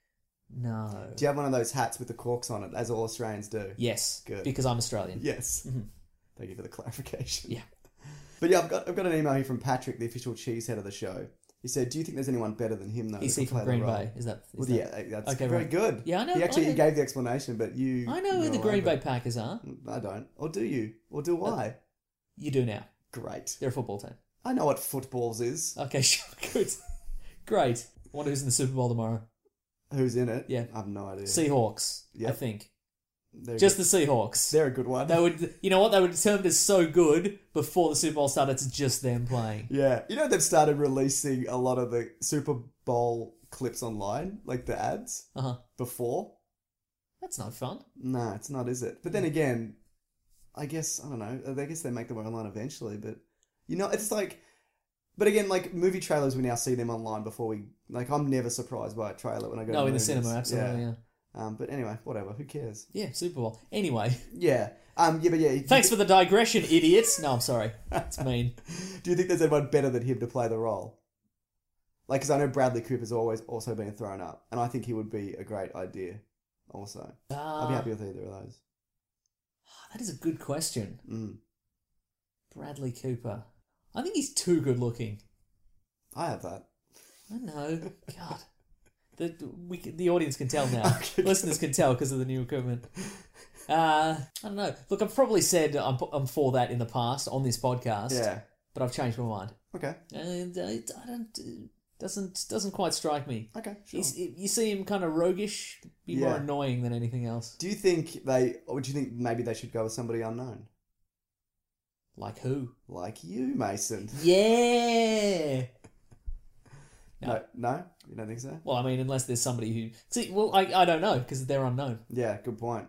No. Do you have one of those hats with the corks on it, as all Australians do? Yes, Good. because I'm Australian. Yes. Thank you for the clarification. Yeah. But yeah, I've got I've got an email here from Patrick, the official cheesehead of the show. He said, "Do you think there's anyone better than him though?" Is that he can from play the Green role?" Bay? Is that? Is Well, that... yeah, that's Okay, very right. good. Yeah, I know- He actually I know. he gave the explanation, but you. I know who you're the all Green over Bay it. Packers are. I don't. Or do you? Or do I? You do now. Great. They're a football team. I know what footballs is. Okay, sure. Good. Great. I wonder who's in the Super Bowl tomorrow. Who's in it? Yeah. I have no idea. Seahawks, I Yep. think. They're Just good. the Seahawks. They're a good one. They would, you know what? They were determined as so good before the Super Bowl started. It's just them playing. Yeah. You know they've started releasing a lot of the Super Bowl clips online, like the ads, Uh huh. before. That's no fun. No, it's not, is it? But then again, I guess, I don't know, I guess they make them online eventually, but, you know, it's like, but again, like, movie trailers, we now see them online before we, like, I'm never surprised by a trailer when I go No, to in the movies. cinema, absolutely, yeah. Um, but anyway, whatever, who cares? Yeah, Super Bowl. Anyway. Yeah. Um, yeah, but yeah. Thanks for the digression, idiots. No, I'm sorry. It's mean. Do you think there's anyone better than him to play the role? Like, because I know Bradley Cooper's always also been thrown up, and I think he would be a great idea also. Uh, I'd be happy with either of those. That is a good question. Mm. Bradley Cooper. I think he's too good looking. I have that. I know. God. The, we, the audience can tell now. Okay. Listeners can tell because of the new equipment. Uh, I don't know. Look, I've probably said I'm, I'm for that in the past on this podcast. Yeah. But I've changed my mind. Okay. And uh, it, I don't... It doesn't doesn't quite strike me. Okay, sure. He's, you see him kind of roguish, be more Yeah. annoying than anything else. Do you think they, or do you think maybe they should go with somebody unknown? Like who? Like you, Mason. Yeah! No. no? No? You don't think so? Well, I mean, unless there's somebody who... See, well, I, I don't know, because they're unknown. Yeah, good point.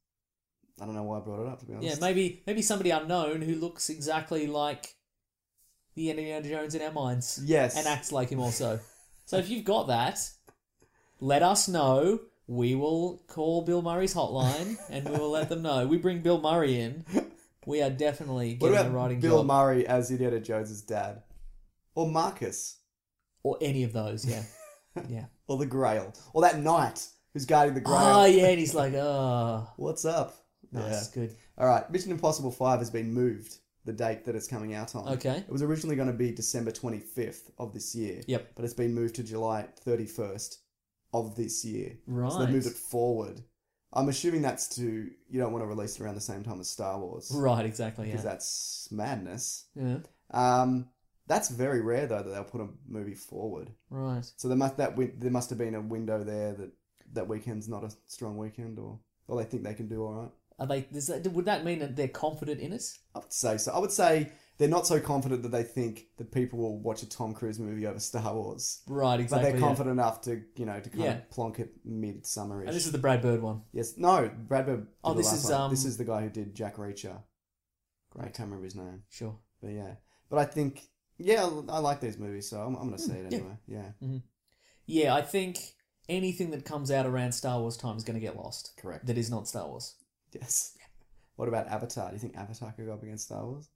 I don't know why I brought it up, to be honest. Yeah, maybe maybe somebody unknown who looks exactly like the Indiana Jones in our minds. Yes. And acts like him also. So if you've got that, let us know. We will call Bill Murray's hotline, and we will let them know. We bring Bill Murray in. We are definitely What getting a about writing Bill job. Murray as Indiana Jones' dad? Or Marcus? Or any of those, yeah. Yeah. Or the Grail? Or that knight who's guarding the Grail? Oh, yeah, and he's like, oh. What's up? Nice, Yeah. good. All right, Mission Impossible five has been moved, the date that it's coming out on. Okay. It was originally going to be December twenty-fifth of this year. Yep. But it's been moved to July thirty-first of this year. Right. So they moved it forward. I'm assuming that's to, you don't want to release it around the same time as Star Wars. Right, exactly, yeah. Because that's madness. Yeah. Um, that's very rare, though, that they'll put a movie forward. Right. So there must, that win- there must have been a window there that that weekend's not a strong weekend, or, or they think they can do all right. Are they? Does that, would that mean that they're confident in it? I would say so. I would say they're not so confident that they think that people will watch a Tom Cruise movie over Star Wars. Right, exactly. But they're yeah. confident enough to, you know, to kind Yeah. of plonk it mid-summer-ish. And this is the Brad Bird one. Yes. No, Brad Bird did Oh, the this last is, one. um, This is the guy who did Jack Reacher. I can't remember his name. Sure. But yeah. But I think, yeah, I like these movies, so I'm, I'm going to see it yeah. anyway. Yeah. Mm-hmm. Yeah, I think anything that comes out around Star Wars time is going to get lost. Correct. That is not Star Wars. Yes. What about Avatar? Do you think Avatar could go up against Star Wars?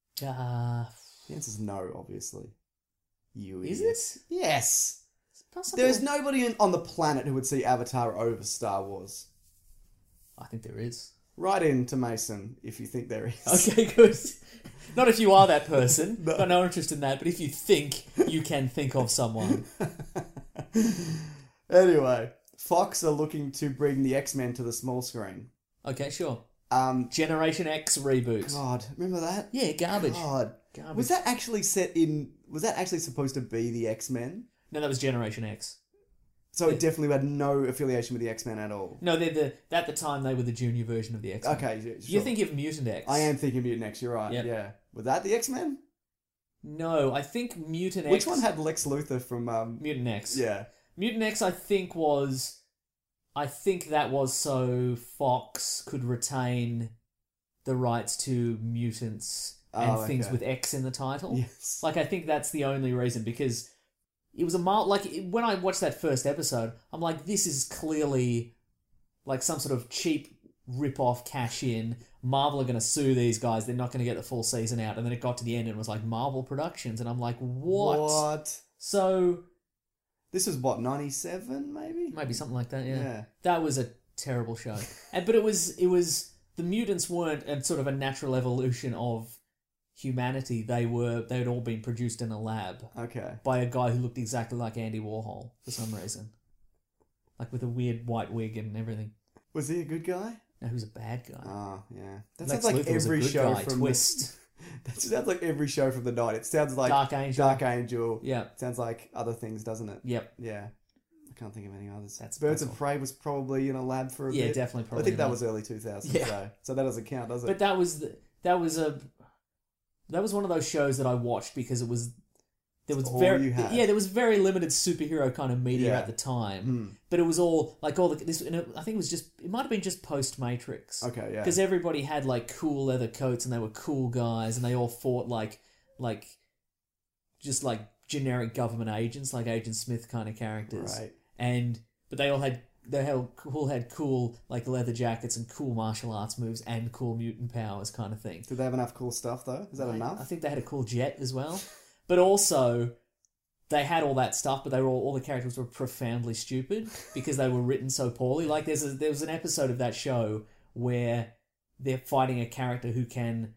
Uh, The answer's no, obviously. You Is idiot. it? Yes. it's possible. There is nobody in, on the planet who would see Avatar over Star Wars. I think there is. Write in to Mason if you think there is. Okay, good. Not if you are that person. No. Got no interest in that. But if you think, you can think of someone. Anyway, Fox are looking to bring the X-Men to the small screen. Okay, sure. Um, Generation X reboot. God, remember that? Yeah, garbage. God. Garbage. Was that actually set in... Was that actually supposed to be the X-Men? No, that was Generation X. So it definitely had no affiliation with the X-Men at all. No, they're the at the time they were the junior version of the X-Men. Okay, yeah, sure. You're thinking of Mutant X. I am thinking Mutant X, you're right, Yep. yeah. Was that the X-Men? No, I think Mutant X. Which one had Lex Luthor from... Um, Mutant X? yeah. Mutant X, I think was, I think that was so Fox could retain the rights to mutants and Oh, things okay. with X in the title. Yes. Like I think that's the only reason, because it was a mild. Like when I watched that first episode, I'm like, this is clearly like some sort of cheap rip-off cash in. Marvel are going to sue these guys. They're not going to get the full season out. And then it got to the end and it was like Marvel Productions, and I'm like, what? What? So This was what, ninety-seven maybe? maybe something like that. Yeah, Yeah. that was a terrible show. and, but it was it was the mutants weren't a sort of a natural evolution of humanity. They were they had all been produced in a lab Okay. by a guy who looked exactly like Andy Warhol for some reason, like with a weird white wig and everything. Was he a good guy? No, he was a bad guy. Oh, yeah. That Lex sounds like Luthor was a every good show guy. from Twist. The, that sounds like every show from the night. It sounds like Dark Angel. Dark Angel. Yeah. Sounds like other things, doesn't it? Yep. Yeah. I can't think of any others. That's Birds possible. of Prey was probably in a lab for a Yeah, bit. definitely. Probably I think that not. was early two thousands, Yeah. so, so that doesn't count, does it? But that was the, that was a that was one of those shows that I watched because it was there was all very you had. yeah, there was very limited superhero kind of media Yeah. at the time, Mm. but it was all like all the this. And it, I think it was just it might have been just post Matrix. Okay, yeah. Because everybody had like cool leather coats and they were cool guys and they all fought like like just like generic government agents, like Agent Smith kind of characters. Right. And but they all had they had all had cool like leather jackets and cool martial arts moves and cool mutant powers kind of thing. Did they have enough cool stuff though? Is that I, enough? I think they had a cool jet as well. But also they had all that stuff, but they were all, all the characters were profoundly stupid because they were written so poorly. Like there's a, there was an episode of that show where they're fighting a character who can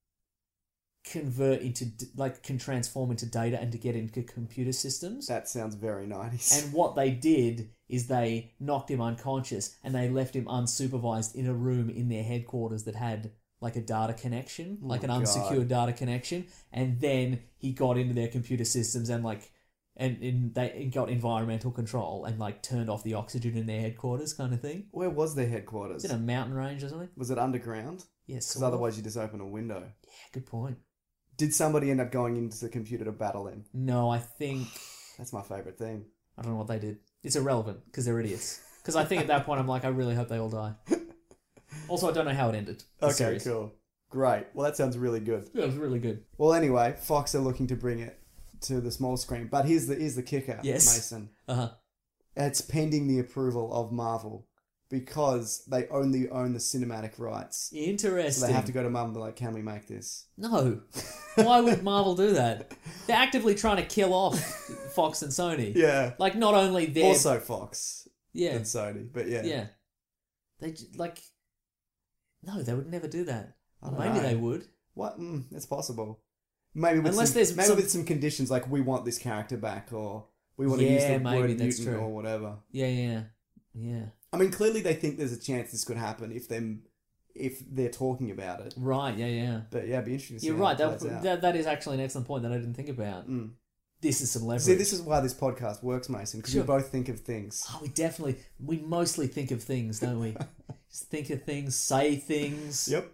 convert into like can transform into data and to get into computer systems. That sounds very nineties. And what they did is they knocked him unconscious and they left him unsupervised in a room in their headquarters that had like a data connection, Oh like an my unsecured God. data connection. And then he got into their computer systems and like and, and they got environmental control and like turned off the oxygen in their headquarters kind of thing. Where was their headquarters? Is it a mountain range or something? Was it underground? Yes. Because otherwise you just open a window. Yeah, good point. Did somebody end up going into the computer to battle him? No, I think That's my favourite thing. I don't know what they did. It's irrelevant because they're idiots. Because I think at that point I'm like, I really hope they all die. Also, I don't know how it ended. the Okay, series. cool. Great. Well, that sounds really good. Yeah, it was really good. Well, anyway, Fox are looking to bring it to the small screen. But here's the here's the kicker, Yes. Mason. Uh-huh. It's pending the approval of Marvel because they only own the cinematic rights. Interesting. So they have to go to Marvel and be like, can we make this? No. Why would Marvel do that? They're actively trying to kill off Fox and Sony. Yeah. Like, not only their... Also Fox yeah. and Sony, but yeah. Yeah. They, j- like... No, they would never do that. I don't Maybe know. they would. What? Mm, it's possible. Maybe with Unless some, there's maybe some- with some conditions like we want this character back or we want to Yeah, use the maybe, word that's mutant true. or whatever. Yeah, yeah, yeah. I mean, clearly they think there's a chance this could happen if them if they're talking about it. Right, yeah, yeah. But yeah, it'd be interesting to see You're how right. it That, plays out. that, that is actually an excellent point that I didn't think about. Mm. This is some leverage. See, this is why this podcast works, Mason, because Sure. we both think of things. Oh, we definitely... We mostly think of things, don't we? Just think of things, say things. Yep.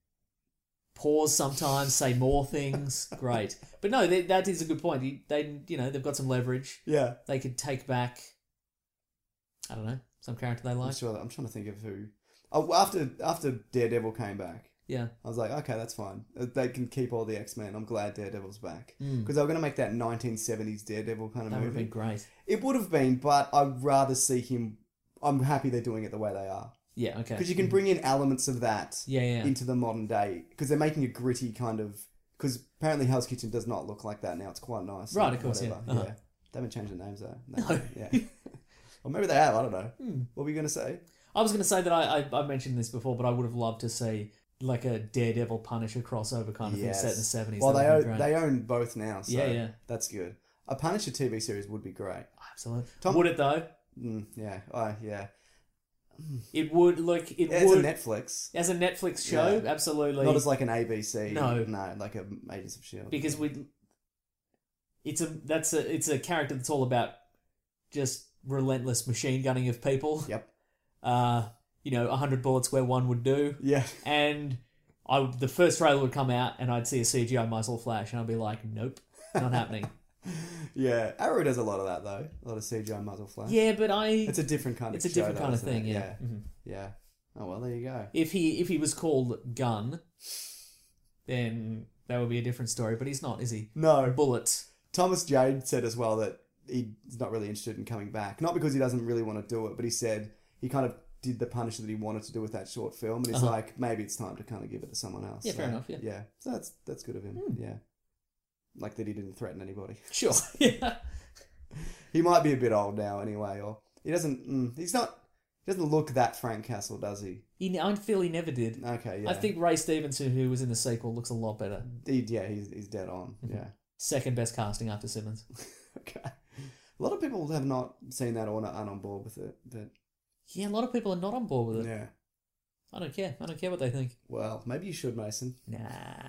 Pause sometimes, say more things. Great. But no, they, that is a good point. You, they, you know, they've got some leverage. Yeah. They could take back, I don't know, some character they I'm like. sure that, I'm trying to think of who. Oh, after after Daredevil came back, Yeah. I was like, okay, that's fine. Uh, They can keep all the X-Men. I'm glad Daredevil's back. Mm. Because they were going to make that nineteen seventies Daredevil kind of That would have movie. been great. It would have been, but I'd rather see him... I'm happy they're doing it the way they are. Yeah, okay. Because you can bring in elements of that Yeah, yeah. into the modern day. Because they're making a gritty kind of... Because apparently Hell's Kitchen does not look like that now. It's quite nice. Right, and of course, yeah. whatever. Uh-huh. Yeah. They haven't changed the names, though. No. Yeah. Or maybe they have. I don't know. Hmm. What were you going to say? I was going to say that I, I I mentioned this before, but I would have loved to see like a Daredevil Punisher crossover kind of Yes. thing set in the seventies. Well, That they would own, be great. they own both now, so Yeah, yeah. that's good. A Punisher T V series would be great. Absolutely. Tom- Would it though? Mm, yeah, oh, yeah. It would look. It As a would Netflix. as a Netflix show. Yeah. Absolutely. Not as like an A B C. No. No, like a Agents of S H I E L D. because we. It's a that's a it's a character that's all about just relentless machine gunning of people. Yep. Uh, you know, a hundred bullets where one would do. Yeah. And I the first trailer would come out, and I'd see a C G I muzzle flash, and I'd be like, nope, not happening. Yeah. Arrow does a lot of that, though. A lot of C G I muzzle flash. Yeah, but I. It's a different kind of It's a show, different though, kind of isn't thing. it? Yeah. Mhm. Yeah. Oh, well, there you go. If he if he was called Gun, then that would be a different story. But he's not, is he? No. Bullet. Thomas Jade said as well that he's not really interested in coming back. Not because he doesn't really want to do it, but he said he kind of did the Punisher that he wanted to do with that short film, and he's Uh-huh. like, maybe it's time to kind of give it to someone else. Yeah, So, fair enough, yeah. Yeah, so that's that's good of him. Yeah, like that he didn't threaten anybody. Sure. Yeah. He might be a bit old now, anyway, or he doesn't. Mm, he's not. He doesn't look that Frank Castle, does he? He, I feel he never did. Okay, yeah. I think Ray Stevenson, who was in the sequel, looks a lot better. He, yeah, he's he's dead on. Mm-hmm. Yeah. Second best casting after Simmons. Okay. A lot of people have not seen that or aren't on board with it, but Yeah, a lot of people are not on board with it. yeah. I don't care. I don't care what they think. Well, maybe you should, Mason. Nah.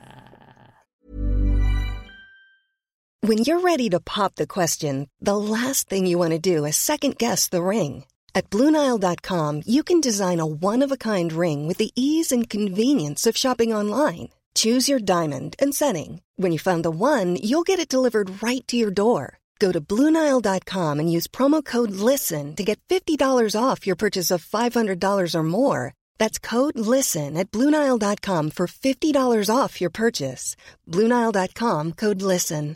When you're ready to pop the question, the last thing you want to do is second-guess the ring. At Blue Nile dot com, you can design a one-of-a-kind ring with the ease and convenience of shopping online. Choose your diamond and setting. When you find the one, you'll get it delivered right to your door. Go to Blue Nile dot com and use promo code LISTEN to get fifty dollars off your purchase of five hundred dollars or more. That's code LISTEN at Blue Nile dot com for fifty dollars off your purchase. Blue Nile dot com, code LISTEN.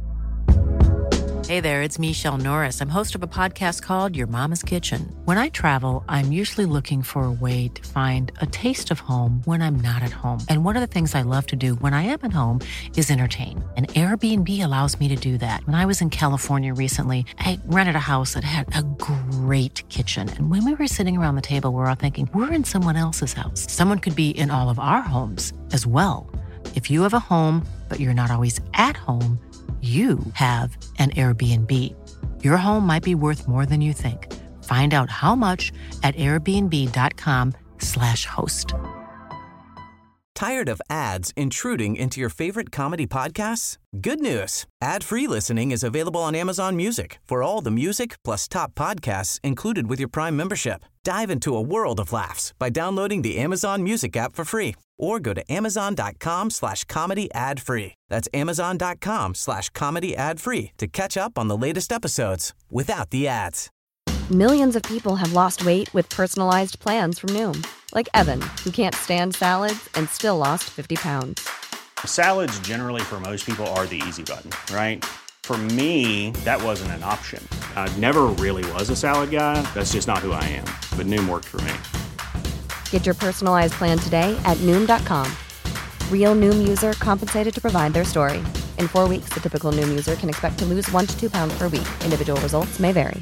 Hey there, it's Michelle Norris. I'm host of a podcast called Your Mama's Kitchen. When I travel, I'm usually looking for a way to find a taste of home when I'm not at home. And one of the things I love to do when I am at home is entertain. And Airbnb allows me to do that. When I was in California recently, I rented a house that had a great kitchen. And when we were sitting around the table, we were all thinking, we're in someone else's house. Someone could be in all of our homes as well. If you have a home, but you're not always at home, you have an Airbnb. Your home might be worth more than you think. Find out how much at airbnb.com slash host. Tired of ads intruding into your favorite comedy podcasts? Good news. Ad-free listening is available on Amazon Music for all the music plus top podcasts included with your Prime membership. Dive into a world of laughs by downloading the Amazon Music app for free or go to amazon.com slash comedy ad free. That's amazon.com slash comedy ad free to catch up on the latest episodes without the ads. Millions of people have lost weight with personalized plans from Noom. Like Evan, who can't stand salads and still lost fifty pounds. Salads generally for most people are the easy button, right? For me, that wasn't an option. I never really was a salad guy. That's just not who I am. But Noom worked for me. Get your personalized plan today at Noom dot com. Real Noom user compensated to provide their story. In four weeks, the typical Noom user can expect to lose one to two pounds per week. Individual results may vary.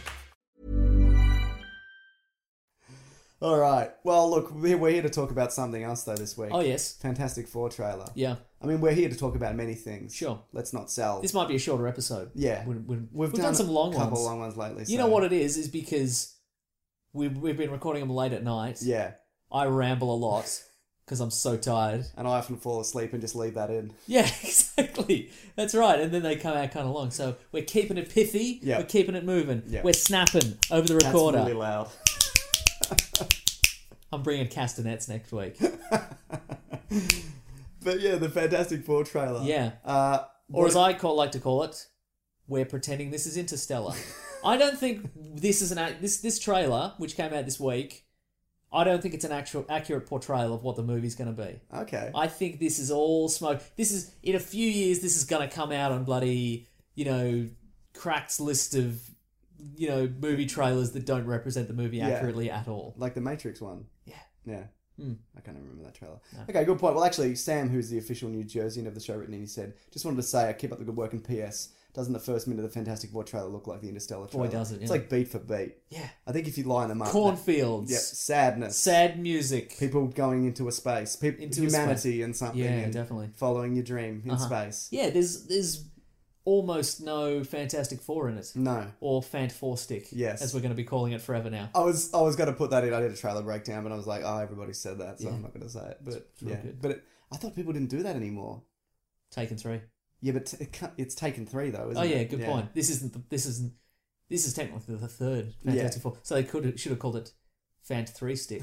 All right. Well, look, we're we're here to talk about something else, though, this week. Oh, yes. Fantastic Four trailer. Yeah. I mean, we're here to talk about many things. Sure. Let's not sell. This might be a shorter episode. Yeah. We, we, we've, We've done, done some long a couple ones. long ones lately. You so- know what it is? Is because we've, we've been recording them late at night. Yeah. I ramble a lot because I'm so tired. And I often fall asleep and just leave that in. Yeah, exactly. That's right. And then they come out kind of long. So we're keeping it pithy. Yeah. We're keeping it moving. Yeah. We're snapping over the recorder. That's really loud. I'm bringing castanets next week. But yeah, the Fantastic Four trailer. Yeah. Uh, Or what- as I call, like to call it, we're pretending this is Interstellar. I don't think this is an ac- this this trailer, which came out this week, I don't think it's an actual accurate portrayal of what the movie's going to be. Okay. I think this is all smoke. This is, in a few years, this is going to come out on bloody, you know, Crack's list of, you know, movie trailers that don't represent the movie Yeah. accurately at all. Like the Matrix one. Yeah. Yeah. Hmm. I can't remember that trailer. No. Okay, good point. Well, actually, Sam, who's the official New Jerseyan of the show, written in, he said, just wanted to say, I keep up the good work in P S. Doesn't the first minute of the Fantastic Four trailer look like the Interstellar trailer? Boy, does it, It's yeah. like beat for beat. Yeah. I think if you line them up... Cornfields. That, yeah, sadness. Sad music. People going into a space. People, Into a humanity space. and something. Yeah, and definitely. Following your dream in Uh-huh. space. Yeah, there's there's almost no Fantastic Four in it. No. Or Fant Four Stick. Yes. As we're going to be calling it forever now. I was I was going to put that in. I did a trailer breakdown, but I was like, oh, everybody said that, so Yeah. I'm not going to say it. But It's real yeah, good. but it, I thought people didn't do that anymore. Taken three. Yeah, but it can't, it's taken three though, isn't Oh it? yeah, good point. This isn't the, this isn't this is technically the third Fantastic Yeah. Four. So they could should have called it Fant Three Stick.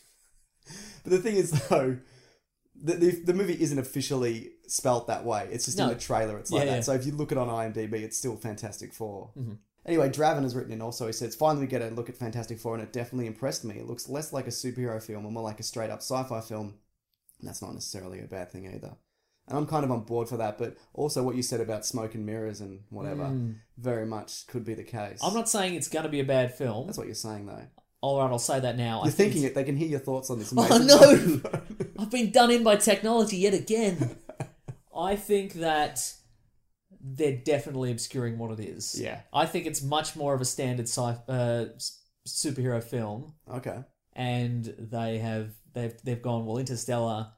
But the thing is, though, the, the the movie isn't officially spelt that way. It's just No. in the trailer. It's like Yeah, that. yeah. So if you look it on IMDb, it's still Fantastic Four. Mhm. Anyway, Draven has written in also. He says, finally we get a look at Fantastic Four, and it definitely impressed me. It looks less like a superhero film and more like a straight up sci-fi film. And that's not necessarily a bad thing either. And I'm kind of on board for that, but also what you said about smoke and mirrors and whatever, Mm. very much could be the case. I'm not saying it's going to be a bad film. That's what you're saying, though. All right, I'll say that now. You're I think thinking it. They can hear your thoughts on this. Oh amazing no! microphone. I've been done in by technology yet again. I think that they're definitely obscuring what it is. Yeah. I think it's much more of a standard sci- uh, s- superhero film, Okay. and they have they've they've gone well. Interstellar.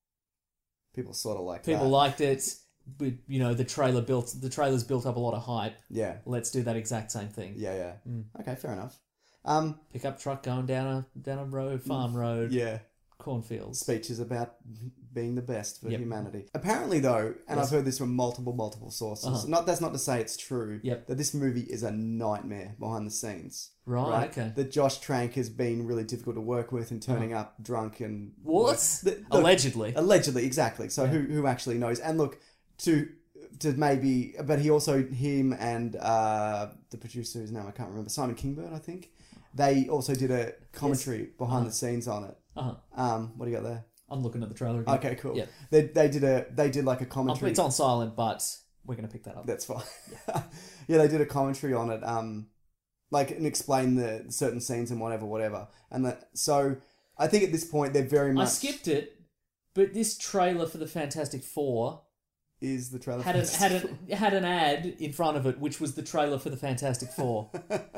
People sort of like People that. liked it. But, you know, the trailer built the trailer's built up a lot of hype. Yeah. Let's do that exact same thing. Yeah, yeah. Mm. Okay, fair enough. Um, Pickup truck going down a down a road, farm road, yeah. cornfields. Speeches about being the best for Yep. humanity. Apparently, though, and Yes. I've heard this from multiple, multiple sources. Uh-huh. Not that's not to say it's true. Yep. That this movie is a nightmare behind the scenes. Right, okay. That Josh Trank has been really difficult to work with and turning up drunk and What? The- look, Allegedly. Allegedly, exactly. So who who actually knows? And look, to to maybe, but he also him and uh, the producer whose name I can't remember, Simon Kingbird, I think. They also did a commentary behind Uh-huh. the scenes on it. Uh-huh. Um, what do you got there? I'm looking at the trailer again. Okay, cool. Yeah. They they did a they did like a Oh, commentary. it's on silent, but we're going to pick that up. That's fine. Yeah, they did a commentary on it, um, like and explain the certain scenes and whatever, whatever. And that so I think at this point they're very much I skipped it, but this trailer for the Fantastic Four is the trailer had for an, this- had an had an ad in front of it, which was the trailer for the Fantastic Four.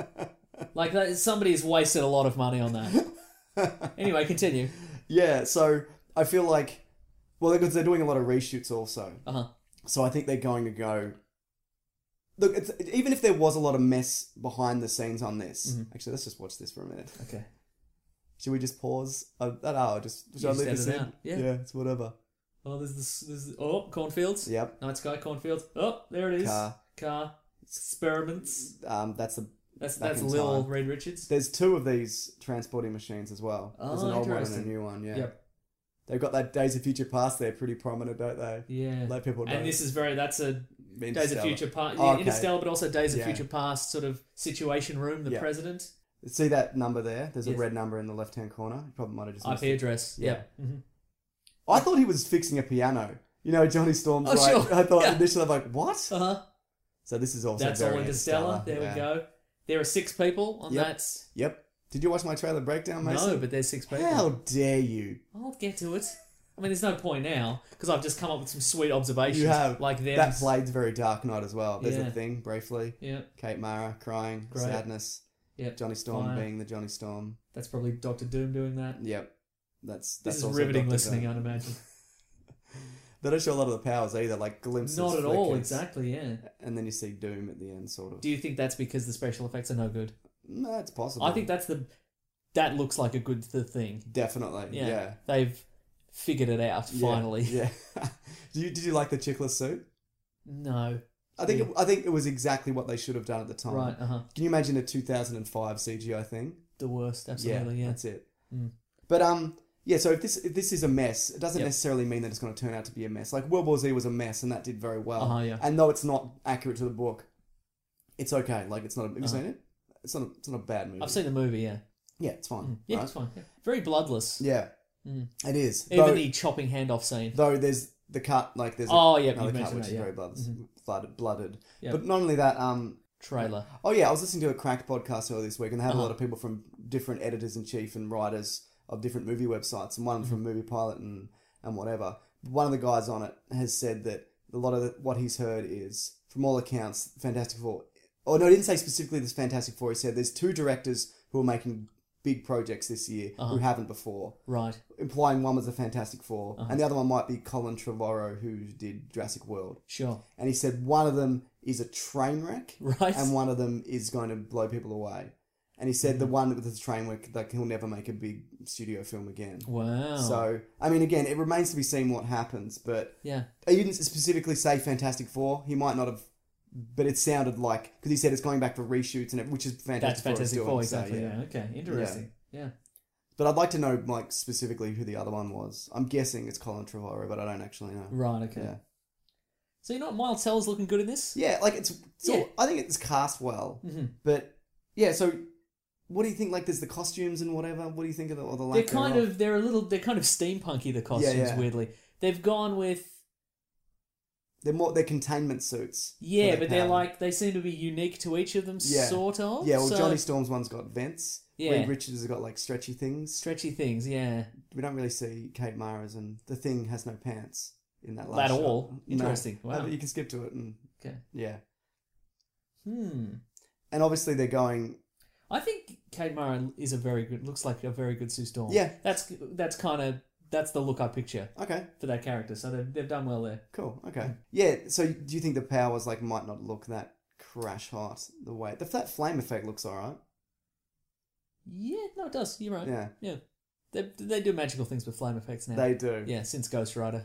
Like that, somebody has wasted a lot of money on that. Anyway, continue. Yeah, so I feel like well because they're doing a lot of reshoots also. Uh huh. So I think they're going to go. Look, it's, even if there was a lot of mess behind the scenes on this, Mhm. actually, let's just watch this for a minute. Okay. Should we just pause? I, I don't know. Just should You I just leave this edit in? out. Yeah. yeah, it's whatever. Oh, there's this. There's oh cornfields. Yep. Night sky cornfields. Oh, there it is. Car. Car. Experiments. Um, that's the That's back that's in Lil time. Reed Richards. There's two of these transporting machines as well. There's Oh, an old one and a interesting. new one. Yeah. Yep. They've got that Days of Future Past there, pretty prominent, don't they? Yeah. Let people know. And this is very. That's a Days of Interstellar. Future Past. Oh, Yeah, okay. Interstellar, but also Days of Yeah. Future Past sort of situation room. The Yeah. president. See that number there? There's Yes. a red number in the left-hand corner. You probably might have just I missed P it. address. Yeah. Yeah. Mhm. I thought he was fixing a piano. You know, Johnny Storm's Oh, right. sure. I thought Yeah. initially, I'm like, what? Uh huh. So this is also That's very all Interstellar. There yeah. we go. There are six people on Yep. that. Yep. Did you watch my trailer breakdown, Mason? No, but there's six people. How dare you? I'll get to it. I mean, there's no point now because I've just come up with some sweet observations. You have. like them. That played's very Dark Knight as well. There's Yeah. a thing, briefly. Yeah, Kate Mara crying, Great. sadness. Yep. Johnny Storm Fire. being the Johnny Storm. That's probably Doctor Doom doing that. Yep. That's This that's is also riveting Doctor listening, Doom. I'd imagine. They don't show a lot of the powers either, like glimpses. Not at all, flickers. exactly. Yeah. And then you see Doom at the end, sort of. Do you think that's because the special effects are no good? No, it's possible. I think that's the. That looks like a good th- thing. Definitely. Yeah. Yeah. They've figured it out Yeah, finally. Yeah. did you did you like the chickless suit? No. I think Yeah. it, I think it was exactly what they should have done at the time. Right. Uh huh. Can you imagine a two thousand five C G I thing? The worst. Absolutely. Yeah. That's it. Mm. But um, yeah. So if this if this is a mess, it doesn't Yep. necessarily mean that it's going to turn out to be a mess. Like World War Z was a mess, and that did very well. Uh-huh, yeah. And though it's not accurate to the book, it's okay. Like it's not. A, have you Uh-huh. seen it? It's not. A, it's not a bad movie. I've seen the movie. Yeah. Yeah, it's fine. Mm. Yeah, right? it's fine. Yeah. Very bloodless. Yeah, Mm. it is. Even though, the chopping handoff scene. though there's the cut. Like there's. Oh, a, yeah, another you've cut mentioned which that, is yeah. very blood, Mhm. blooded. blooded. Yeah. But not only that. Um. Trailer. Oh yeah, I was listening to a Cracked podcast earlier this week, and they had Uh-huh. a lot of people from different editors in chief and writers of different movie websites, and one Mm-hmm. from Movie Pilot and and whatever. One of the guys on it has said that a lot of the, what he's heard is, from all accounts, Fantastic Four. Oh no, he didn't say specifically this Fantastic Four. He said there's two directors who are making big projects this year Uh-huh. who haven't before, Right. implying one was the Fantastic Four, Uh-huh. and the other one might be Colin Trevorrow, who did Jurassic World. Sure. And he said one of them is a train wreck, Right. and one of them is going to blow people away. And he said Mm-hmm. the one with the train wreck, like he'll never make a big studio film again. Wow. So, I mean, again, it remains to be seen what happens. But Yeah. he didn't specifically say Fantastic Four. He might not have, but it sounded like because he said it's going back for reshoots and it, which is Fantastic That's Four. is Fantastic doing, Four, so, exactly. yeah. yeah. Okay. Interesting. Yeah. But I'd like to know, like, specifically who the other one was. I'm guessing it's Colin Trevorrow, but I don't actually know. Right. Okay. Yeah. So you know what? Miles Teller's looking good in this. Yeah, like it's. it's all- Yeah. I think it's cast well, Mhm. but yeah. So, what do you think? Like, there's the costumes and whatever. What do you think of the, or the lack They're kind thereof? of. They're a little. They're kind of steampunky. The costumes. yeah. Weirdly, they've gone with. They're more. They're containment suits. for Yeah, their but they're power. like they seem to be unique to each of them, Yeah. sort of. Yeah, well, so- Johnny Storm's one's got vents. Yeah. Reed Richards has got like stretchy things. stretchy things. Yeah. We don't really see Kate Mara's, and the Thing has no pants in that last At shot. all? No. Interesting. No, Wow. but you can skip to it, and Okay. yeah. Hmm. And obviously they're going. I think Kate Mara is a very good. Looks like a very good Sue Storm. Yeah. That's that's kind of that's the look I picture Okay, for that character. So they've they've done well there. cool. Okay, yeah. So do you think the powers like might not look that crash hot the way the that flame effect looks all right? Yeah. No, it does. You're right. Yeah. Yeah. They, they do magical things with flame effects now. They do. Yeah, since Ghost Rider.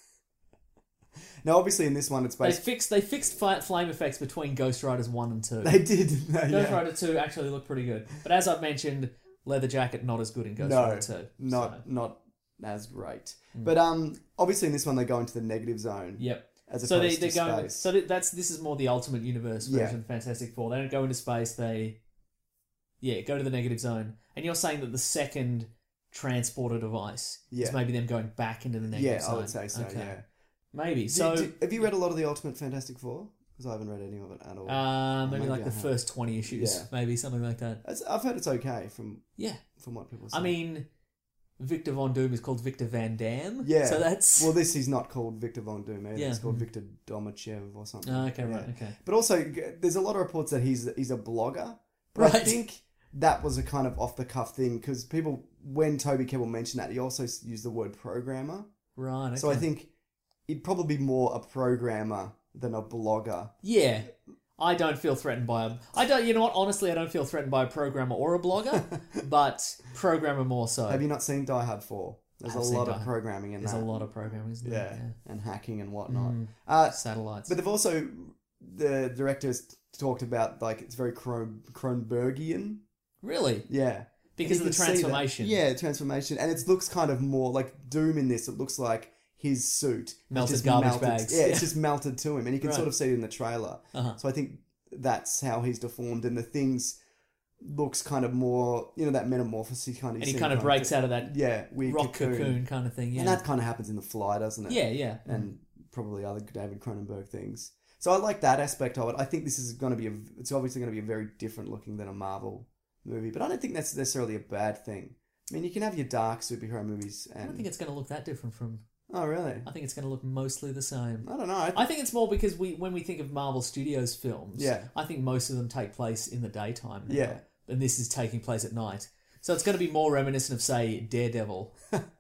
Now, obviously, in this one, it's They based... fixed they fixed fi- flame effects between Ghost Riders one and two. They did, didn't they? Ghost Yeah. Rider two actually looked pretty good. But as I've mentioned, Leather Jacket not as good in Ghost no, Rider two. not so. not as great. Mm. But um, obviously, in this one, they go into the negative zone. Yep. As so they, opposed they're to going. space. So that's this is more the Ultimate Universe version Yeah. of Fantastic Four. They don't go into space. They, yeah, go to the negative zone. And you're saying that the second transporter device Yeah. is maybe them going back into the negative Yeah, zone. I would say so, Okay. yeah. Maybe. Do- So do- have you read a lot of the Ultimate Fantastic Four? Because I haven't read any of it at all. Uh, Or maybe, like I the have. first twenty issues, Yeah. maybe something like that. It's- I've heard it's okay from Yeah. from what people say. I mean, Victor Von Doom is called Victor Van Dam. yeah. So that's well, this he's not called Victor Von Doom either. Yeah. It's called Victor Domachev or something. Oh, okay, Yeah. right, okay. But also, g- there's a lot of reports that he's he's a blogger. But I Right. think that was a kind of off the cuff thing because people, when Toby Kebbell mentioned that, he also s- used the word programmer. right. Okay. So I think he'd probably be more a programmer than a blogger. Yeah. I don't feel threatened by a... I don't... You know what? Honestly, I don't feel threatened by a programmer or a blogger, but programmer more so. Have you not seen Die Hard four? There's I a have seen lot Die of Hard. programming in There's that. a lot of programming, isn't yeah. there? and hacking and whatnot. Mm. Uh, Satellites. But they've also, the directors talked about, like, it's very Kron- Kronbergian. Really? Yeah. Because And of you the can see that. transformation. Yeah, the transformation. And it looks kind of more like Doom in this. It looks like his suit. Melted just garbage melted, bags. Yeah, Yeah. it's just melted to him. And you can Right. sort of see it in the trailer. Uh-huh. So I think that's how he's deformed. And the things looks kind of more, you know, that metamorphosis kind of... And he kind of breaks out of that yeah, weird rock cocoon. cocoon. kind of thing, yeah. And that kind of happens in The Fly, doesn't it? Yeah, yeah. And probably other David Cronenberg things. So I like that aspect of it. I think this is going to be, a, it's obviously going to be a very different looking than a Marvel movie. But I don't think that's necessarily a bad thing. I mean, you can have your dark superhero movies and... I don't think it's going to look that different from... Oh, really? I think it's going to look mostly the same. I don't know. I, th- I think it's more because we when we think of Marvel Studios films, Yeah. I think most of them take place in the daytime now. Yeah. And this is taking place at night. So it's going to be more reminiscent of, say, Daredevil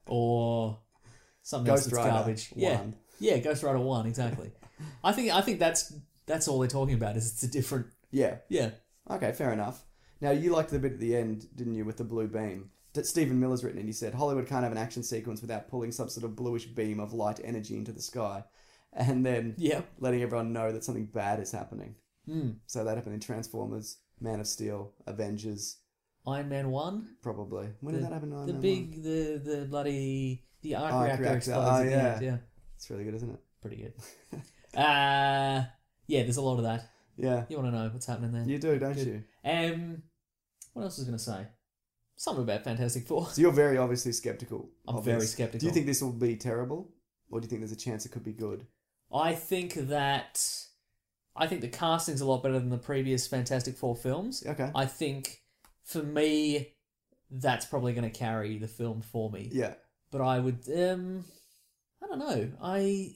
or something else Ghost that's Rider garbage. Yeah. one. Yeah, Ghost Rider one, exactly. I think I think that's that's all they're talking about is it's a different... Yeah. Yeah. Okay, fair enough. Now, you liked the bit at the end, didn't you, with the blue beam? That Stephen Miller's written, and he said, Hollywood can't have an action sequence without pulling some sort of bluish beam of light energy into the sky, and then Yeah. letting everyone know that something bad is happening. Mm. So that happened in Transformers, Man of Steel, Avengers, Iron Man one? probably. When the, did that happen in Iron The Man big, one? the, the bloody... The arc, Arc reactor reactor. explodes Oh, at the yeah. end, yeah. It's really good, isn't it? Pretty good. uh, yeah, there's a lot of that. Yeah. You want to know what's happening there. You do, don't Good. you? Um, what else was I going to say? Something about Fantastic Four. So you're very obviously skeptical. I'm of very this. skeptical. Do you think this will be terrible? Or do you think there's a chance it could be good? I think that... I think the casting's a lot better than the previous Fantastic Four films. Okay. I think, for me, that's probably going to carry the film for me. Yeah. But I would... Um, I don't know. I...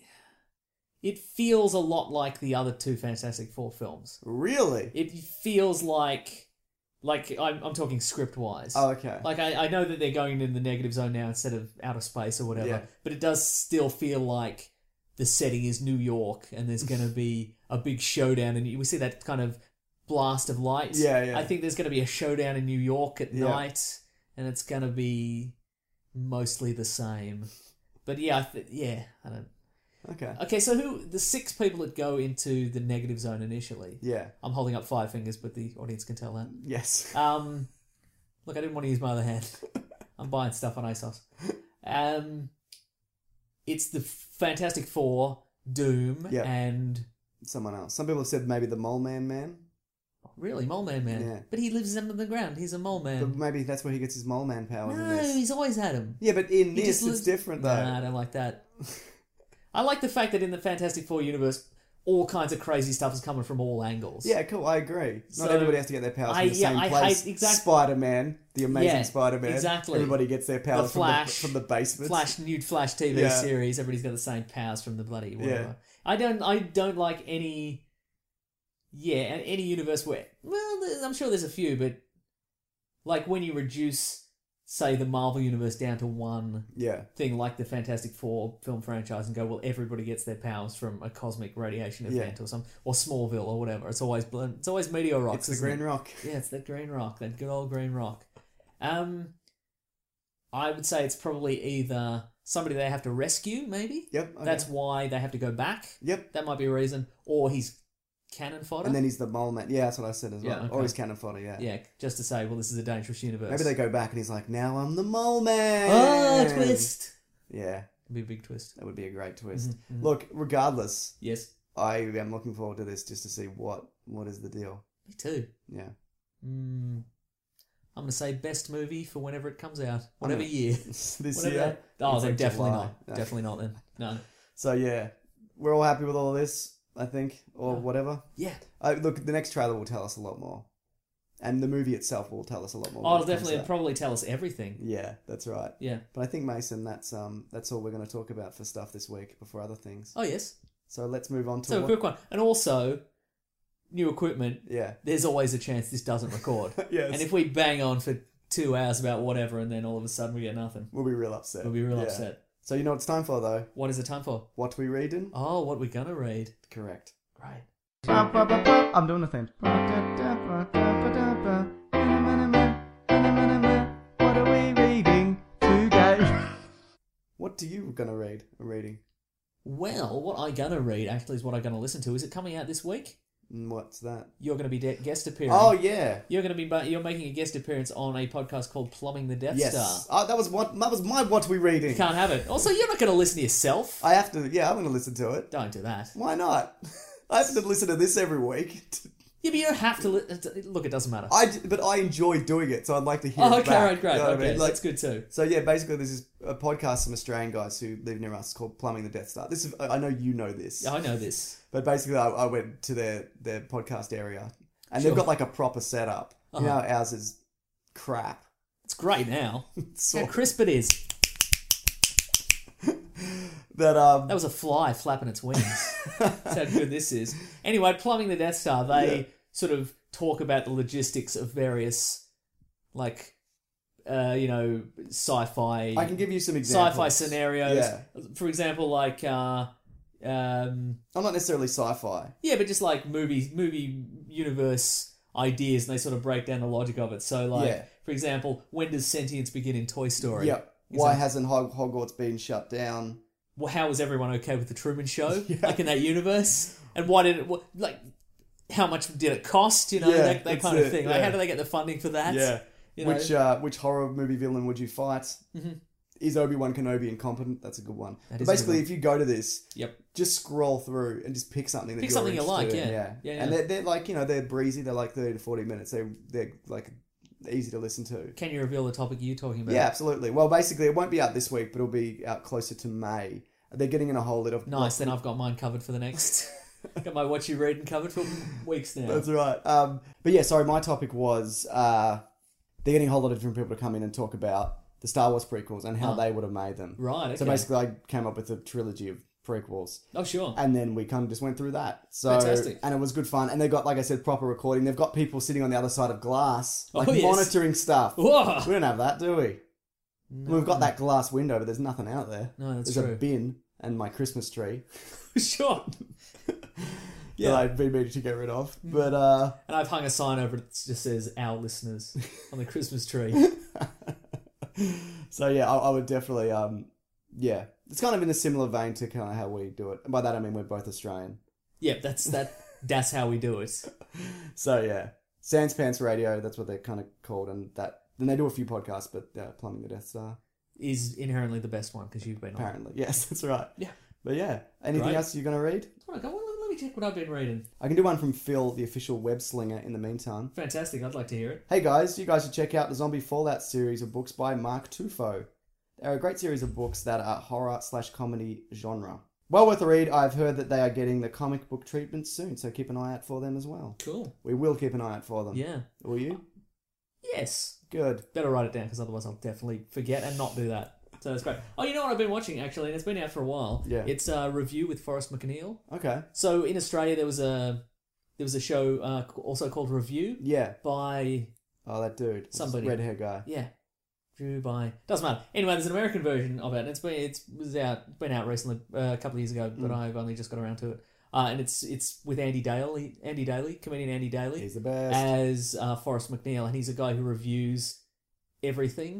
It feels a lot like the other two Fantastic Four films. Really? It feels like... Like, I'm, I'm talking script-wise. Oh, okay. Like, I, I know that they're going in the negative zone now instead of outer space or whatever, Yeah. but it does still feel like the setting is New York and there's going to be a big showdown, and we see that kind of blast of light. Yeah, yeah. I think there's going to be a showdown in New York at Yeah. night, and it's going to be mostly the same. But yeah, I th- yeah, I don't... Okay. Okay, so who the six people that go into the negative zone initially? Yeah. I'm holding up five fingers, but the audience can tell that. Yes. Um, look, I didn't want to use my other hand. I'm buying stuff on ASOS. Um, it's the Fantastic Four, Doom, Yep. and Someone else. Some people have said maybe the Mole Man Man. really Mole Man Man. Yeah. But he lives under the ground. He's a mole man. But maybe that's where he gets his Mole Man powers in No, this. he's always had him. Yeah, but in He this, just it's lives- different though. Nah, I don't like that. I like the fact that in the Fantastic Four universe, all kinds of crazy stuff is coming from all angles. Yeah, cool. I agree. Not So, everybody has to get their powers I- from the yeah, same I place. hate- exact- Spider-Man, the Amazing Yeah, Spider-Man. exactly. Everybody gets their powers The Flash, from, the, from the basement. Flash, new Flash T V Yeah. series. Everybody's got the same powers from the bloody whatever. Yeah. I don't. I don't like any. Yeah, any universe where. Well, there's- I'm sure there's a few, but like when you reduce, say, the Marvel universe down to one Yeah. thing, like the Fantastic Four film franchise, and go, well, everybody gets their powers from a cosmic radiation event Yeah. or some, or Smallville or whatever. It's always bl- it's always Meteor Rocks. It's the isn't Green it? Rock. Yeah, it's that Green Rock, that good old Green Rock. Um, I would say it's probably either somebody they have to rescue, maybe. Yep. Okay. That's why they have to go back. Yep. That might be a reason. Or he's cannon fodder. And then he's the mole man. Yeah, that's what I said as well. Yeah, okay. Or he's cannon fodder, yeah. Yeah, just to say, well, this is a dangerous universe. Maybe they go back and he's like, now I'm the mole man. Oh, twist. Yeah. It'd be a big twist. That would be a great twist. Mm-hmm, mm-hmm. Look, regardless. Yes. I am looking forward to this just to see what what is the deal. Me too. Yeah. Mm, I'm going to say best movie for whenever it comes out. Whatever I mean, year. This whatever year? That, oh, It's then like definitely July. not. No. Definitely not then. No. So, yeah. We're all happy with all of this, I think. Or Oh. whatever. Yeah. Uh, look, the next trailer will tell us a lot more. And the movie itself will tell us a lot more. Oh, when it'll it comes definitely out. probably tell us everything. Yeah, that's right. Yeah. But I think, Mason, that's um that's all we're going to talk about for stuff this week before other things. Oh, yes. So let's move on to So, a what... quick one. And also, new equipment. Yeah. There's always a chance this doesn't record. Yes. And if we bang on for two hours about whatever and then all of a sudden we get nothing, We'll be real upset. we'll be real Yeah. upset. So you know what it's time for, though? What is it time for? What we reading? Oh, what we gonna read? Correct. Great. I'm doing the thing. What are we reading today? What do you gonna read? Reading? Well, what I gonna read actually is what I gonna listen to. Is it coming out this week? What's that? You're gonna be de- guest appearing. Oh yeah. You're gonna be you're making a guest appearance on a podcast called Plumbing the Death Yes. Star. Oh, that was what. That was my what we reading. You can't have it. Also, you're not gonna listen to yourself. I have to. Yeah, I'm gonna listen to it. Don't do that. Why not? I have to listen to this every week. Yeah, but you don't have to li- look. It doesn't matter. I, but I enjoy doing it, so I'd like to hear Oh, it okay, back. right, great. You know what I Okay, mean? Like, that's good too. So yeah, basically, this is a podcast from Australian guys who live near us called Plumbing the Death Star. This is, I know you know this. Yeah, I know this. But basically, I, I went to their, their podcast area, and Sure. they've got like a proper setup. You Uh-huh. know, how ours is crap. It's great now. So How crisp it is. that um, That was a fly flapping its wings. That's how good this is. Anyway, Plumbing the Death Star, they Yeah. sort of talk about the logistics of various, like, uh, you know, sci-fi... I can give you some examples. Sci-fi scenarios. Yeah. For example, like... Uh, um, I'm not necessarily sci-fi. yeah, but just like movie, movie universe ideas, and they sort of break down the logic of it. So, like, Yeah. for example, when does sentience begin in Toy Story? Yep. Why hasn't Hog- Hogwarts been shut down? Well, how was everyone okay with the Truman Show? Like in that universe? And why did it, what, like, how much did it cost? You know, Yeah, that, that that's kind of it, thing. Like, yeah. how do they get the funding for that? Yeah. You know? Which uh, which horror movie villain would you fight? Mm-hmm. Is Obi-Wan Kenobi incompetent? That's a good one. That But is a good basically, one. if you go to this, Yep. just scroll through and just pick something that Pick you're something you like, interested in. yeah. yeah. Yeah, yeah. And they're, they're like, you know, they're breezy. They're like thirty to forty minutes. They they're like easy to listen to. Can you reveal the topic you're talking about? Yeah, absolutely. Well, basically, it won't be out this week, but it'll be out closer to May. They're getting in a whole lot of Nice, then I've got mine covered for the next... got my What You Reading covered for weeks now. That's right. Um, but yeah, sorry, my topic was uh, they're getting a whole lot of different people to come in and talk about the Star Wars prequels and how Oh. they would have made them. Right, okay. So basically, I came up with a trilogy of prequels. Oh, sure. And then we kind of just went through that. So, Fantastic. And it was good fun. And they got, like I said, proper recording. They've got people sitting on the other side of glass, like Oh, yes. monitoring stuff. Whoa. We don't have that, do we? No. We've got that glass window, but there's nothing out there. No, that's there's true. a bin and my Christmas tree. Sure. Yeah, that I've been meaning to get rid of. But uh, And I've hung a sign over it that just says "Our listeners" on the Christmas tree. so yeah, I, I would definitely, um, yeah, it's kind of in a similar vein to kind of how we do it. And by that I mean we're both Australian. Yeah, that's that. That's how we do it. So yeah, Sans Pants Radio, that's what they're kind of called, and that then they do a few podcasts, but uh, Plumbing the Death Star Is inherently the best one because you've been on. apparently. Yes, that's right. Yeah. But yeah, anything Right. else you're gonna read? Right, go on, let me check what I've been reading. I can do one from Phil, the official web slinger. In the meantime, Fantastic. I'd like to hear it. hey guys, you guys should check out the Zombie Fallout series of books by Mark Tufo. They're a great series of books that are horror slash comedy genre. Well worth a read. I've heard that they are getting the comic book treatment soon, so keep an eye out for them as well. Cool. We will keep an eye out for them. Yeah. Will you? Yes. Good. Better write it down because otherwise I'll definitely forget and not do that. So that's great. Oh, you know what I've been watching actually, and it's been out for a while. Yeah. It's a review with Forrest McNeil. Okay. So in Australia there was a there was a show uh, also called Review Yeah. by Oh, that dude. Somebody. Red hair guy. yeah. Drew by doesn't matter. Anyway, there's an American version of it, and it's been it's was out it's been out recently uh, a couple of years ago, but Mm. I've only just got around to it. Uh, and it's it's with Andy Daly, Andy Daly, comedian Andy Daly, He's the best. as uh, Forrest McNeil, and he's a guy who reviews everything.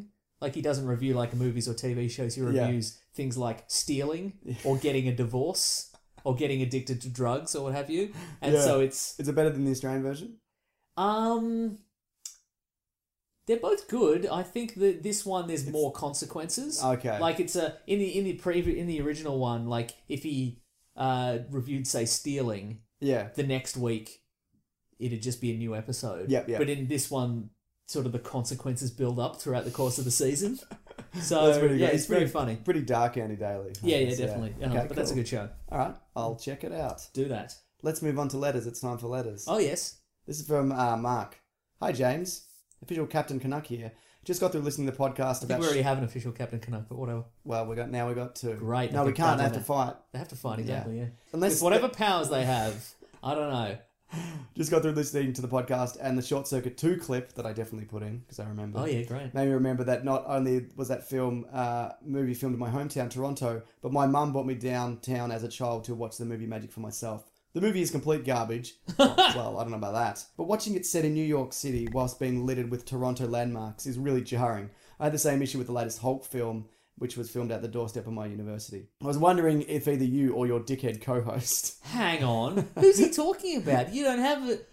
Like he doesn't review like movies or T V shows. He Yeah. reviews things like stealing or getting a divorce or getting addicted to drugs or what have you. And Yeah. so it's Is it better than the Australian version? um they're both good. I think that this one there's more consequences. Okay. Like it's a in the in the previ- in the original one, like if he uh reviewed say stealing, Yeah. the next week it'd just be a new episode. Yep, yep. But in this one, sort of the consequences build up throughout the course of the season. So That's pretty yeah, good. it's pretty very- funny. Pretty dark Andy Daly. I Yeah, yeah, guess, definitely. Uh, Okay, but that's a cool. good show. All right, I'll check it out. Do that. Let's move on to letters. It's time for letters. Oh yes. This is from uh, Mark. Hi, James. Official Captain Canuck here. Just got through listening to the podcast I think about... we already have an official Captain Canuck, but whatever. Well, we got now we got two. Great. No, I we think can't. They have double to fight. They have to fight, exactly, yeah. Unless With whatever powers they have, I don't know. Just got through listening to the podcast and the Short Circuit two clip that I definitely put in because I remember. Oh, yeah, great. Made me remember that not only was that film uh, movie filmed in my hometown, Toronto, but my mum brought me downtown as a child to watch the movie Magic for myself. The movie is complete garbage. well, well, I don't know about that. But watching it set in New York City whilst being littered with Toronto landmarks is really jarring. I had the same issue with the latest Hulk film, which was filmed at the doorstep of my university. I was wondering if either you or your dickhead co-host... Hang on. Who's he talking about? You don't have it.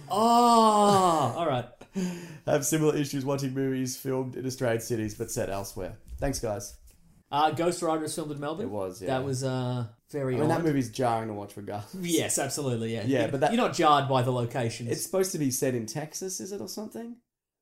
Oh, all right. have similar issues watching movies filmed in Australian cities but set elsewhere. Thanks, guys. Uh, Ghost Rider was filmed in Melbourne. It was, yeah. That was uh, very I mean, odd. that movie's jarring to watch regardless. Yes, absolutely, yeah. Yeah, You- but that- You're not jarred by the locations. It's supposed to be set in Texas, is it, or something?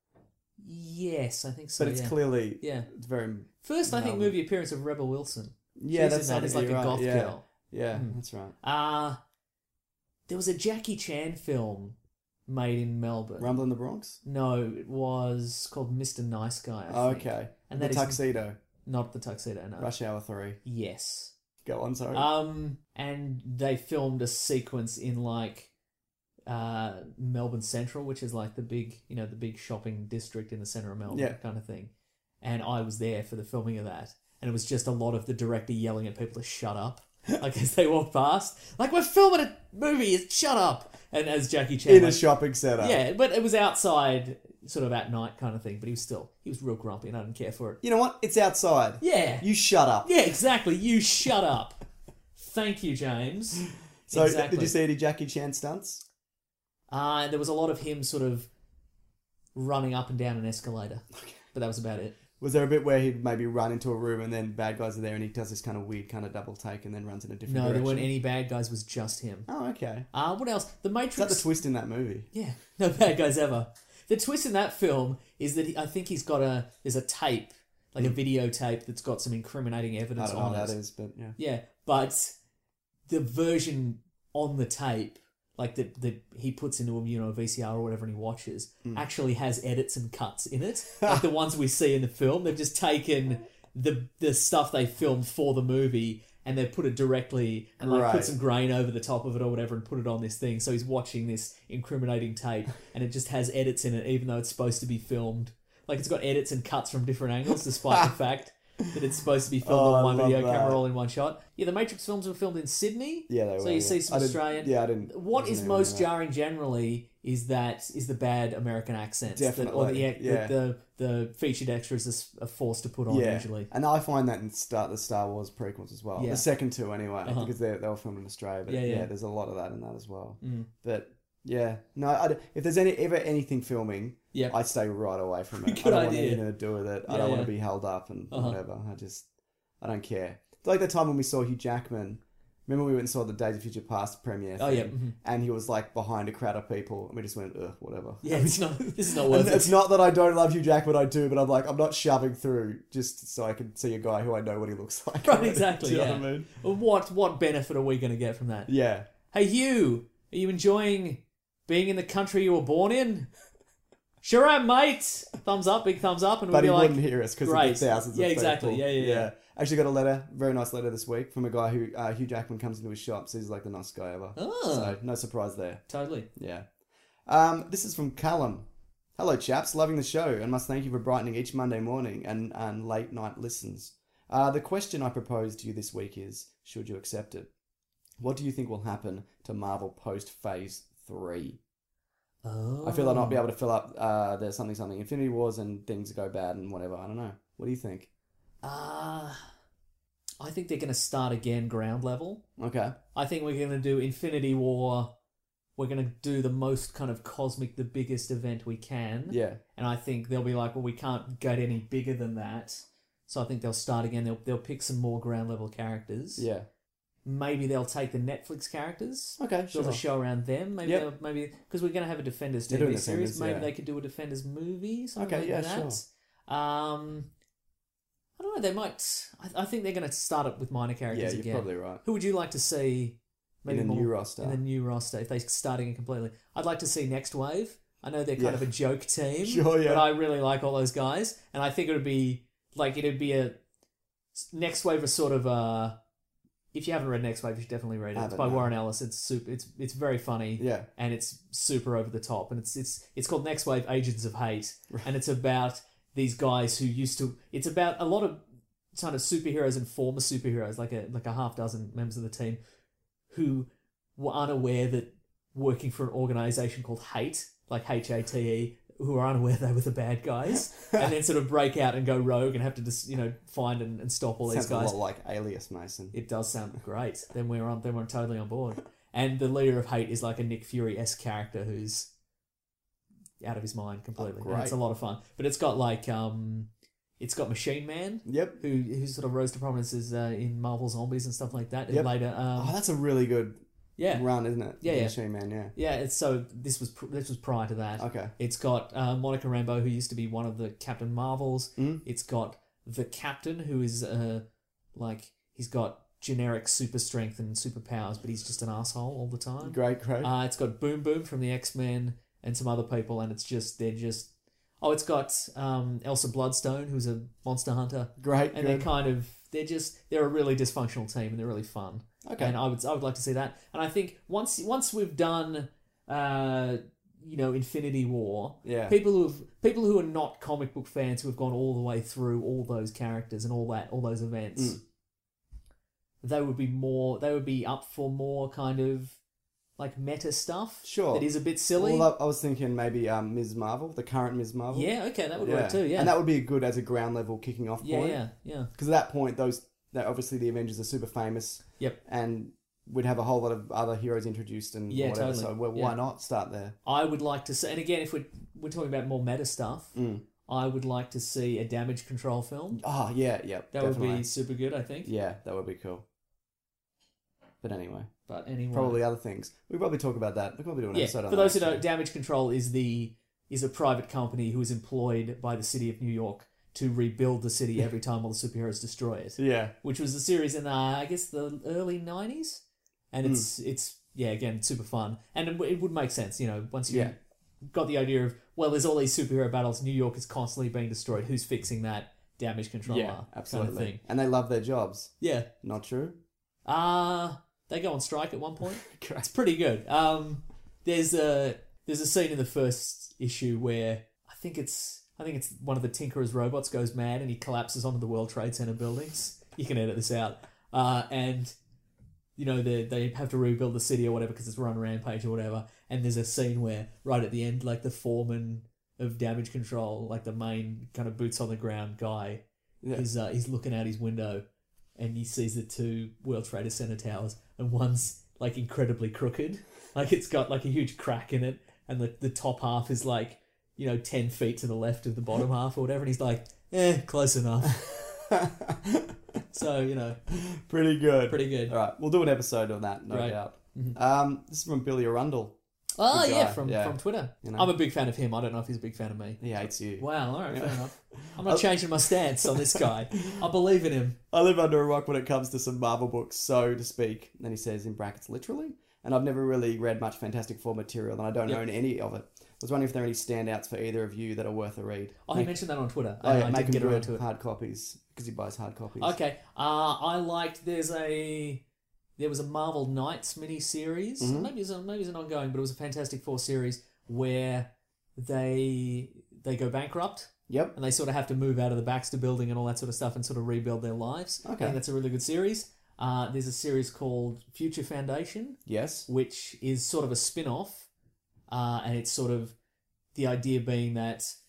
Yes, I think so, But it's yeah. clearly... Yeah. It's very... First, I think, Melbourne. movie appearance of Rebel Wilson. Yeah, She's that's in that as like something a you're goth right, yeah. girl. Yeah, Mm. that's right. Uh, there was a Jackie Chan film made in Melbourne. Rumble in the Bronx? No, it was called Mister Nice Guy, I Oh, think. okay. And The that is Tuxedo. Not the Tuxedo, no. Rush Hour three. Yes. Go on, sorry. Um, and they filmed a sequence in like uh Melbourne Central, which is like the big, you know, the big shopping district in the centre of Melbourne, Yeah. kind of thing. And I was there for the filming of that, and it was just a lot of the director yelling at people to shut up, like as they walk past, like we're filming a movie, shut up. And as Jackie Chan in a like, shopping centre. yeah, but it was outside, sort of at night kind of thing. But he was still, he was real grumpy, and I didn't care for it. You know what? It's outside. Yeah. You shut up. Yeah, exactly. You shut up. Thank you, James. So, exactly. did you see any Jackie Chan stunts? Uh, there was a lot of him sort of running up and down an escalator. But that was about it. Was there a bit where he'd maybe run into a room and then bad guys are there and he does this kind of weird kind of double take and then runs in a different No, direction? there weren't any bad guys. It was just him. Oh, okay. Uh, what else? The Matrix... Is that the twist in that movie? Yeah, no bad guys ever. The twist in that film is that he, I think he's got a... There's a tape, like a videotape that's got some incriminating I evidence don't know on what it. that is, but yeah. Yeah, but the version on the tape, like that that he puts into a, you know, a V C R or whatever and he watches, Mm. actually has edits and cuts in it. Like the ones we see in the film. They've just taken the the stuff they filmed for the movie and they've put it directly and like Right. put some grain over the top of it or whatever and put it on this thing. So he's watching this incriminating tape and it just has edits in it even though it's supposed to be filmed. Like it's got edits and cuts from different angles despite the fact that it's supposed to be filmed Oh, I on one love video that. camera all in one shot. Yeah, the Matrix films were filmed in Sydney. Yeah, they So were, you yeah. see some I didn't- Australian. yeah, I didn't- What wasn't is even most into that. jarring generally is that is the bad American accents. That, or the, Definitely, yeah, yeah. the, the the featured extras are- are forced to put on yeah. usually. And I find that in Star, the Star Wars prequels as well. Yeah. The second two, anyway, Uh-huh. because they they were filmed in Australia. But Yeah, yeah, yeah. there's a lot of that in that as well. Mm. But yeah, no, I don't- if there's any ever anything filming, Yep. I stay right away from it. Good I don't want idea. anything to do with it. I Yeah, don't want yeah. to be held up and Uh-huh. whatever. I just, I don't care. It's like the time when we saw Hugh Jackman. Remember we went and saw the Days of Future Past premiere Oh, thing, yeah, mhm. and he was like behind a crowd of people, and we just went, ugh, whatever. Yeah, it's not. This is not And worth it. it's not that I don't love Hugh Jackman, I do, but I'm like, I'm not shoving through just so I can see a guy who I know what he looks like. Right, exactly. Do you yeah. know what I mean? Well, What what benefit are we going to get from that? Yeah. Hey, Hugh, are you enjoying being in the country you were born in? Sure am, mate. Thumbs up, big thumbs up, and But we'll he be like, wouldn't hear us because of great. the thousands Yeah, of exactly. people. Yeah, yeah, yeah. Actually got a letter, very nice letter this week from a guy who, uh, Hugh Jackman comes into his shop, so he's like the nicest guy ever. Oh. So, no surprise there. Totally. Yeah. Um, this is from Callum. Hello, chaps. Loving the show and must thank you for brightening each Monday morning and, and late night listens. Uh, the question I propose to you this week is, should you accept it? What do you think will happen to Marvel post Phase three? Oh. I feel I'll not be able to fill up uh, there's something, something, Infinity Wars and things go bad and whatever. I don't know. What do you think? Uh, I think they're going to start again ground level. Okay. I think we're going to do Infinity War. We're going to do the most kind of cosmic, the biggest event we can. Yeah. And I think they'll be like, well, we can't get any bigger than that. So I think they'll start again. They'll they'll pick some more ground level characters. Yeah. Maybe they'll take the Netflix characters. Okay, sure. Build a show around them. Maybe Yep. they'll, maybe because we're going to have a Defenders They're T V doing series. Defenders, Maybe yeah. they could do a Defenders movie. Something Okay, like yeah, that. sure. Um, I don't know. They might. I, I think they're going to start it with minor characters Yeah, you're again. probably right. Who would you like to see? In the more- new roster. In the new roster, if they're starting it completely, I'd like to see Next Wave. I know they're kind Yeah. of a joke team, Sure, yeah. but I really like all those guys, and I think it would be like it'd be a Next Wave is sort of a. If you haven't read Next Wave, you should definitely read it. I It's haven't, by no. Warren Ellis. It's super. It's it's very funny. Yeah. and it's super over the top, and it's it's it's called Next Wave Agents of Hate, and it's about these guys who used to. It's about a lot of kind of superheroes and former superheroes, like a like a half dozen members of the team, who were unaware that working for an organization called Hate, like H A T E, who are unaware they were the bad guys, and then sort of break out and go rogue and have to just, you know, find and, and stop all Sounds these guys. a lot like Alias, Mason. It does sound great. Then we're on. Then we're totally on board. And the leader of Hate is like a Nick Fury-esque character who's out of his mind completely. Oh, And it's a great. lot of fun. But it's got like um, it's got Machine Man. Yep. Who who sort of rose to prominence as, uh, in Marvel Zombies and stuff like that. And Yep. later, um, Oh, that's a really good yeah. run, isn't it? Yeah, The yeah. Machine Man, yeah. Yeah, it's so this was pr- this was prior to that. Okay. It's got uh, Monica Rambeau, who used to be one of the Captain Marvels. Mm. It's got the Captain, who is uh, like he's got generic super strength and superpowers, but he's just an asshole all the time. Great, great. Uh, it's got Boom Boom from the X-Men and some other people, and it's just they're just oh, it's got um, Elsa Bloodstone, who's a monster hunter. Great, and they're good. kind of they're just they're a really dysfunctional team, and they're really fun. Okay. And I would I would like to see that. And I think once once we've done uh you know Infinity War, Yeah. people who have people who are not comic book fans who have gone all the way through all those characters and all that all those events, Mm. they would be more they would be up for more kind of like meta stuff. Sure. That is a bit silly. Well, I I was thinking maybe um, Miz Marvel, the current Miz Marvel. Yeah, okay, that would work too, yeah. And that would be good as a ground level kicking off Yeah, point. yeah, yeah. Because at that point, those that obviously the Avengers are super famous. Yep. And we'd have a whole lot of other heroes introduced and Yeah, whatever. totally. So well, Yeah. why not start there? I would like to see, and again, if we're, we're talking about more meta stuff, Mm. I would like to see a damage control film. Oh yeah, yeah. That would definitely. be super good, I think. Yeah, that would be cool. But anyway. But anyway. Probably other things. We probably talk about that. We'll probably do an Yeah, episode on for those who that, don't, actually. Damage Control is the is a private company who is employed by the city of New York to rebuild the city every time all the superheroes destroy it. Yeah. Which was a series in, uh, I guess, the early nineties. And it's, Hmm. it's yeah, again, super fun. And it, it would make sense, you know, once you Yeah. got the idea of, well, there's all these superhero battles, New York is constantly being destroyed, who's fixing that damage control Yeah, kind absolutely. of thing. And they love their jobs. Yeah. Not true? Uh, they go on strike at one point. It's pretty good. Um, there's a there's a scene in the first issue where I think it's I think it's one of the Tinkerer's robots goes mad and he collapses onto the World Trade Center buildings. You can edit this out. Uh, and you know they they have to rebuild the city or whatever because it's run rampage or whatever. And there's a scene where right at the end, like the foreman of damage control, like the main kind of boots on the ground guy, Yeah. is uh, he's looking out his window. And he sees the two World Trade Center towers, and one's like incredibly crooked, like it's got like a huge crack in it, and the the top half is like, you know, ten feet to the left of the bottom half or whatever. And he's like, eh, close enough. So you know, Pretty good. pretty good. All right, we'll do an episode on that, no Right. doubt. Mhm. Um, this is from Billy Arundel. Oh Good yeah, guy, from yeah. from Twitter. You know. I'm a big fan of him. I don't know if he's a big fan of me. He hates you. Wow, all right, fair Yeah. enough. I'm not changing my stance on this guy. I believe in him. I live under a rock when it comes to some Marvel books, so to speak. And then he says in brackets, literally. And I've never really read much Fantastic Four material, and I don't Yep. own any of it. I was wondering if there are any standouts for either of you that are worth a read. Oh, he Make- mentioned that on Twitter. Oh and yeah, I make didn't him get around good to it. hard copies because he buys hard copies. Okay. Uh, I liked. There's a there was a Marvel Knights mini series. Mhm. Maybe it's a, maybe it's an ongoing, but it was a Fantastic Four series where they they go bankrupt. Yep. And they sort of have to move out of the Baxter Building and all that sort of stuff and sort of rebuild their lives. I Okay. think that's a really good series. Uh, there's a series called Future Foundation, Yes. which is sort of a spin-off, uh, and it's sort of the idea being that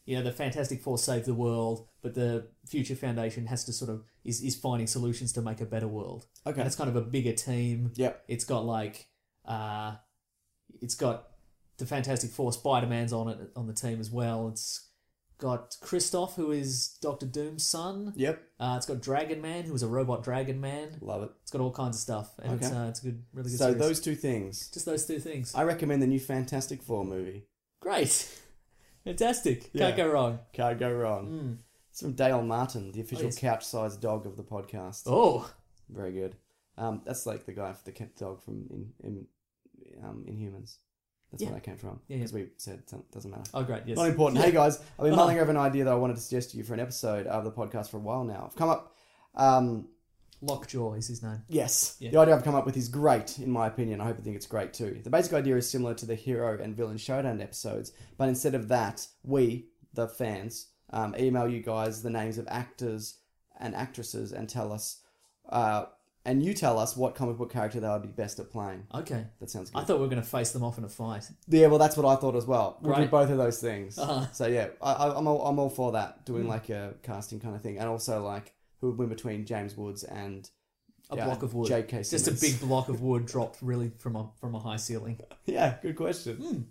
you know, the Fantastic Four save the world, but the Future Foundation has to sort of is, is finding solutions to make a better world. Okay. And it's kind of a bigger team. Yep. It's got like uh it's got the Fantastic Four, Spider-Man's on it on the team as well. It's got Christoph, who is Doctor Doom's son. Yep. Uh, it's got Dragon Man, who is a robot Dragon Man. Love it. It's got all kinds of stuff, and Okay. it's uh, it's a good, really good. So series. those two things. Just those two things. I recommend the new Fantastic Four movie. Great, fantastic. Yeah. Can't go wrong. Can't go wrong. Mm. It's from Dale Martin, the official Oh, yes. couch-sized dog of the podcast. Oh, very good. Um, that's like the guy for the cat dog from in, in um, Inhumans. That's Yeah. where that came from. Yeah, Because yeah. we said it doesn't matter. Oh, great. Yes. Not important. Yeah. Hey guys, I've been Oh. mulling over an idea that I wanted to suggest to you for an episode of the podcast for a while now. I've come up. Um, Lockjaw is his name. Yes. Yeah. The idea I've come up with is great, in my opinion. I hope you think it's great too. The basic idea is similar to the hero and villain showdown episodes, but instead of that, we, the fans, um, email you guys the names of actors and actresses and tell us, uh, and you tell us what comic book character they would be best at playing. Okay. That sounds good. I thought we were going to face them off in a fight. Yeah, well, that's what I thought as well. We'll do Right. both of those things. Uh-huh. So yeah, I, I, I'm all, I'm all for that. Doing Mm. like a casting kind of thing, and also like who would win between James Woods and A yeah, block of wood. J K. Just a Simmons. big block of wood dropped really from a from a high ceiling. Yeah, good question. Mm.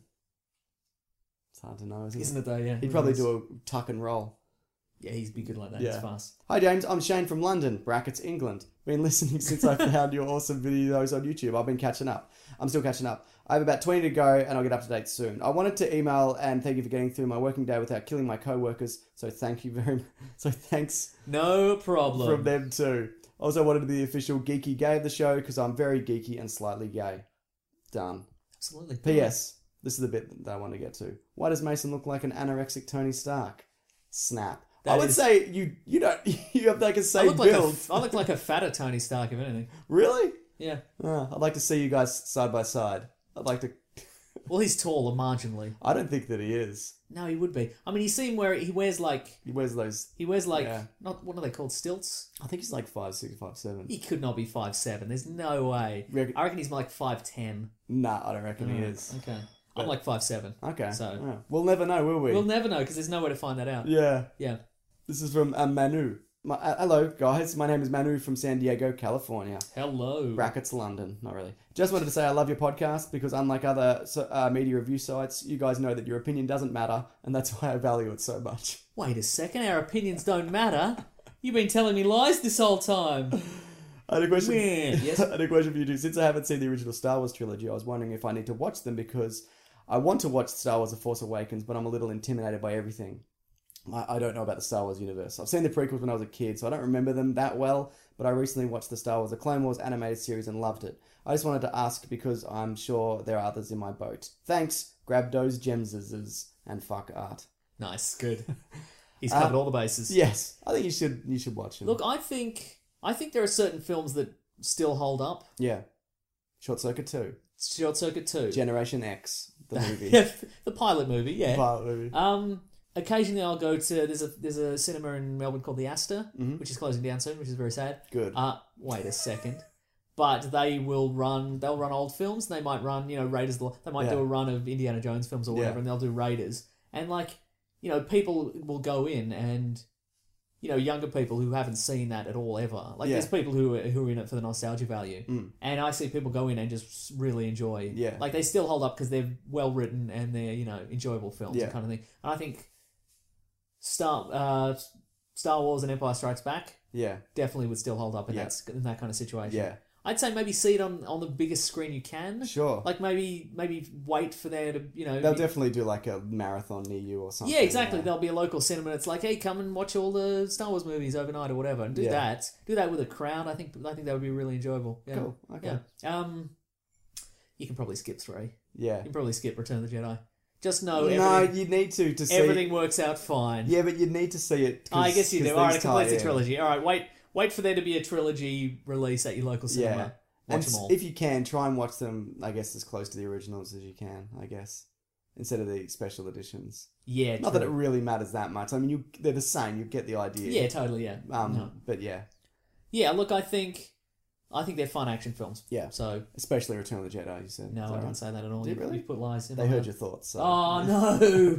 It's hard to know, isn't, Isn't it? it though? Yeah. He'd It probably is. do a tuck and roll. Yeah, he'd be good like that. Yeah. He's fast. Hi James, I'm Shane from London, brackets England. Been listening since I found your awesome videos on YouTube. I've been catching up. I'm still catching up. I have about twenty to go and I'll get up to date soon. I wanted to email and thank you for getting through my working day without killing my co-workers. So thank you very much. So thanks No problem. from them too. Also wanted to be the official geeky gay of the show because I'm very geeky and slightly gay. Done. Absolutely. P S. This is the bit that I want to get to. Why does Mason look like an anorexic Tony Stark? Snap. That I would is- say you you don't you have like a I same look like a, build. I look like a fatter Tony Stark, if anything. Really? Yeah. Oh, I'd like to see you guys side by side. I'd like to. Well, he's taller marginally. I don't think that he is. No, he would be. I mean, you see him where he wears like He wears those. he wears like Yeah. not what are they called, stilts? I think he's like five six, five seven. He could not be five seven. There's no way. Reckon- I reckon he's like five ten. Nah, I don't reckon he is. Okay. But- I'm like five seven. Okay. So Yeah. We'll never know, will we? we'll never know because there's no way to find that out. Yeah. Yeah. This is from uh, Manu. My, uh, hello, guys. My name is Manu from San Diego, California. Hello. Brackets London. Not really. Just wanted to say I love your podcast because unlike other so- uh, media review sites, you guys know that your opinion doesn't matter, and that's why I value it so much. Wait a second. Our opinions don't matter. You've been telling me lies this whole time. I had a question. Man, yes. I had a question for you too. Since I haven't seen the original Star Wars trilogy, I was wondering if I need to watch them because I want to watch Star Wars: The Force Awakens, but I'm a little intimidated by everything. I, I don't know about the Star Wars universe. I've seen the prequels when I was a kid, so I don't remember them that well. But I recently watched the Star Wars: The Clone Wars animated series and loved it. I just wanted to ask because I'm sure there are others in my boat. Thanks. Grab those gemses and fuck art. Nice. Good. He's covered Uh, all the bases. Yes, I think you should. You should watch them. Look, I think I think there are certain films that still hold up. Yeah. Short Circuit two. Short Circuit two. Generation X, the movie. Yeah, the pilot movie. Yeah. Pilot movie. Um, occasionally I'll go to there's a there's a cinema in Melbourne called the Astor, Mhm. which is closing down soon, which is very sad. Good. Uh, wait a second. But they will run. They'll run old films. They might run, you know, Raiders. of the- They might Yeah. do a run of Indiana Jones films or Yeah. whatever, and they'll do Raiders. And like, you know, people will go in, and you know, younger people who haven't seen that at all ever. Like, Yeah. there's people who are, who are in it for the nostalgia value, Mm. and I see people go in and just really enjoy. Yeah. Like, they still hold up because they're well written and they're, you know, enjoyable films Yeah. and kind of thing. And I think Star uh, Star Wars and Empire Strikes Back Yeah. definitely would still hold up in Yeah. that in that kind of situation. Yeah. I'd say maybe see it on, on the biggest screen you can. Sure. Like maybe maybe wait for there to, you know. They'll be- definitely do like a marathon near you or something. yeah, exactly. yeah. There'll be a local cinema. It's like, hey, come and watch all the Star Wars movies overnight or whatever, and do Yeah. that. Do that with a crowd. I think I think that would be really enjoyable. Yeah. Cool, okay. Yeah. Um, you can probably skip three. Yeah. You can probably skip Return of the Jedi. Just know No, everything, you need to to see. everything works out fine. Yeah, but you need to see it. I guess you do. All right, it completes the in. trilogy. All right, wait, wait for there to be a trilogy release at your local cinema. Yeah. Watch And them all. if you can, try and watch them, I guess, as close to the originals as you can, I guess. Instead of the special editions. Yeah, Not that it true. really matters that much. I mean, you they're the same. You get the idea. Yeah, totally. Yeah. Um, No. But yeah. Yeah, look, I think, I think they're fun action films. Yeah. So Especially Return of the Jedi, you said. no, Is I that didn't right? say that at all. Did You, really? you put lies in. They my heard mouth. your thoughts. So. Oh no!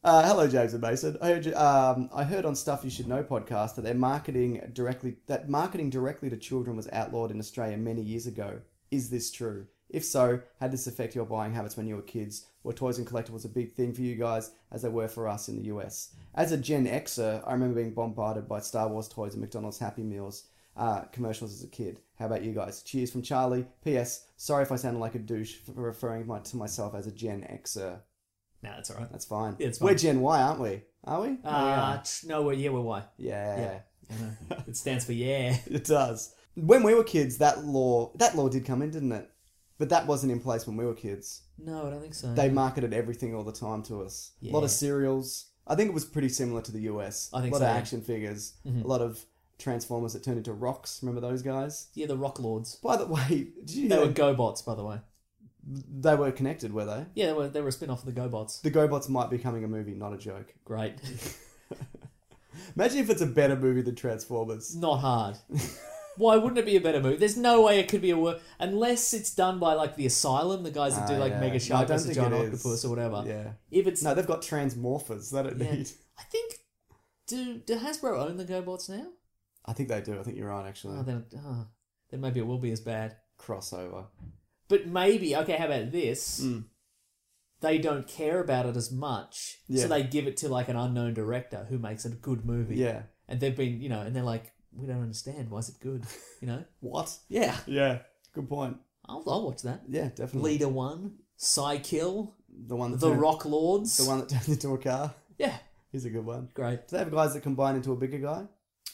Uh, hello, James and Mason. I heard, you, um, I heard on Stuff You Should Know podcast that they're marketing directly that marketing directly to children was outlawed in Australia many years ago. Is this true? If so, how did this affect your buying habits when you were kids? Were toys and collectibles a big thing for you guys, as they were for us in the U S? As a Gen Xer, I remember being bombarded by Star Wars toys and McDonald's Happy Meals uh, commercials as a kid. How about you guys? Cheers from Charlie. P S. Sorry if I sounded like a douche for referring my, to myself as a Gen Xer. No, that's all right. That's fine. Yeah, it's fine. We're Gen Y, aren't we? Are we? Uh, no, we're, yeah, we're Y. Yeah. Yeah. I know. It stands for yeah. It does. When we were kids, that law that law did come in, didn't it? But that wasn't in place when we were kids. No, I don't think so. They marketed everything all the time to us. Yeah. A lot of cereals. I think it was pretty similar to the U S. I think a lot so, of yeah. action figures. Mhm. A lot of Transformers that turned into rocks. Remember those guys? Yeah, the Rock Lords. By the way, did you They know were GoBots, by the way. they were connected, were they? Yeah, they were, they were a spin-off of the GoBots. The GoBots might be becoming a movie, not a joke. Great. Imagine if it's a better movie than Transformers. Not hard. Why wouldn't it be a better movie? There's no way it could be a work unless it's done by like the Asylum, the guys that do Ah, like yeah. Mega No, I Shark don't versus think Giant it is. Octopus or whatever. Yeah. If it's No, they've got Transmorphers. They don't Yeah. need... I think do do Hasbro own the GoBots now? I think they do. I think you're right, actually. Oh, then oh, then maybe it will be as bad. Crossover. But maybe okay. How about this? Mm. They don't care about it as much, Yeah. so they give it to like an unknown director who makes a good movie. Yeah. And they've been, you know, and they're like, we don't understand. Why is it good? You know? What? Yeah. Yeah. Good point. I'll, I'll watch that. Yeah, definitely. Leader One, Psykill, The one that The turned- Rock Lords. The one that turned into a car. Yeah. He's a good one. Great. Do they have guys that combine into a bigger guy?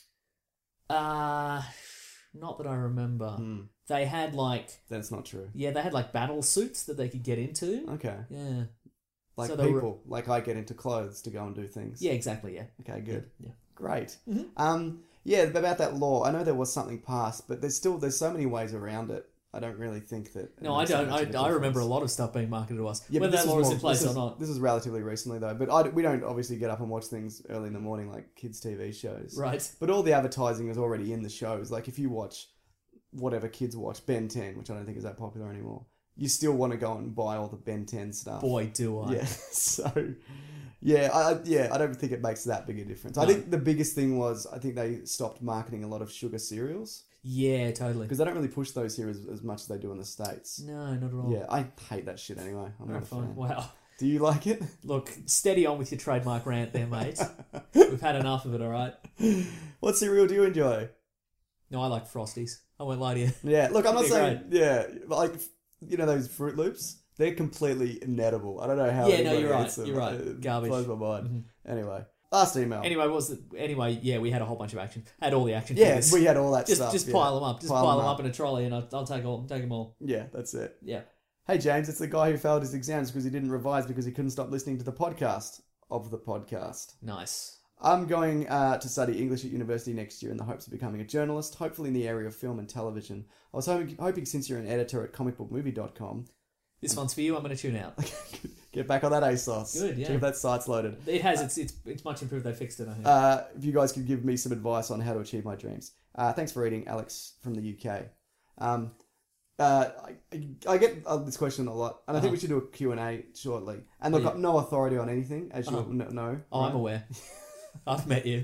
Uh, not that I remember. Hmm. They had like, Then it's not true. yeah, they had like battle suits that they could get into. Okay. Yeah. Like So they were- people. Like I get into clothes to go and do things. Yeah, exactly, yeah. Okay, good. Yeah. Great. Mhm. Um, yeah, about that law, I know there was something passed, but there's still, there's so many ways around it. I don't really think that... it No, I makes that don't. much I, of a I remember a difference. lot of stuff being marketed to us. Yeah, but Whether this that is law is more- in place this or is- not. This is relatively recently, though. But I, we don't obviously get up and watch things early in the morning like kids' T V shows. Right. But all the advertising is already in the shows. Like if you watch whatever kids watch, Ben ten, which I don't think is that popular anymore, you still want to go and buy all the Ben ten stuff. Boy, do I. Yeah. So, yeah, I, I- yeah, I don't think it makes that big a difference. I No. think the biggest thing was I think they stopped marketing a lot of sugar cereals Yeah, totally. because they don't really push those here as, as much as they do in the States. No, not at all. Yeah, I hate that shit anyway. I'm not a Fine. fan. Wow. Do you like it? Look, steady on with your trademark rant there, mate. We've had enough of it, all right? What cereal do you enjoy? No, I like Frosties. I won't lie to you. Yeah, look, I'm not They're saying, yeah, like, you know those Fruit Loops? They're completely inedible. I don't know how Yeah, no, anybody you're right. eats them. You're right. It Garbage. blows my mind. Mhm. Anyway, last email. Anyway, what was the, anyway, yeah, we had a whole bunch of action. Had all the action Yeah, figures. we had all that just, stuff. Just yeah. pile them up. Just Pile pile, them them up. up in a trolley and I'll, I'll take, all, take them all. Yeah, that's it. Yeah. Hey, James, it's the guy who failed his exams because he didn't revise because he couldn't stop listening to the podcast of the podcast. Nice. I'm going uh, to study English at university next year in the hopes of becoming a journalist, hopefully in the area of film and television. I was hoping, hoping since you're an editor at comic book movie dot com, This one's for you. I'm going to tune out. get back on that ASOS. Good, yeah. Check if that site's loaded. It has. It's it's it's much improved. They fixed it, I think. Uh, if you guys could give me some advice on how to achieve my dreams. Uh, thanks for reading, Alex from the U K. Um, uh, I, I get uh, this question a lot, and I think Uh-huh. we should do a Q and A shortly. And look, Yeah. I'm no authority on anything, as you Uh-huh. kn- know. oh, I'm right? aware. I've met you.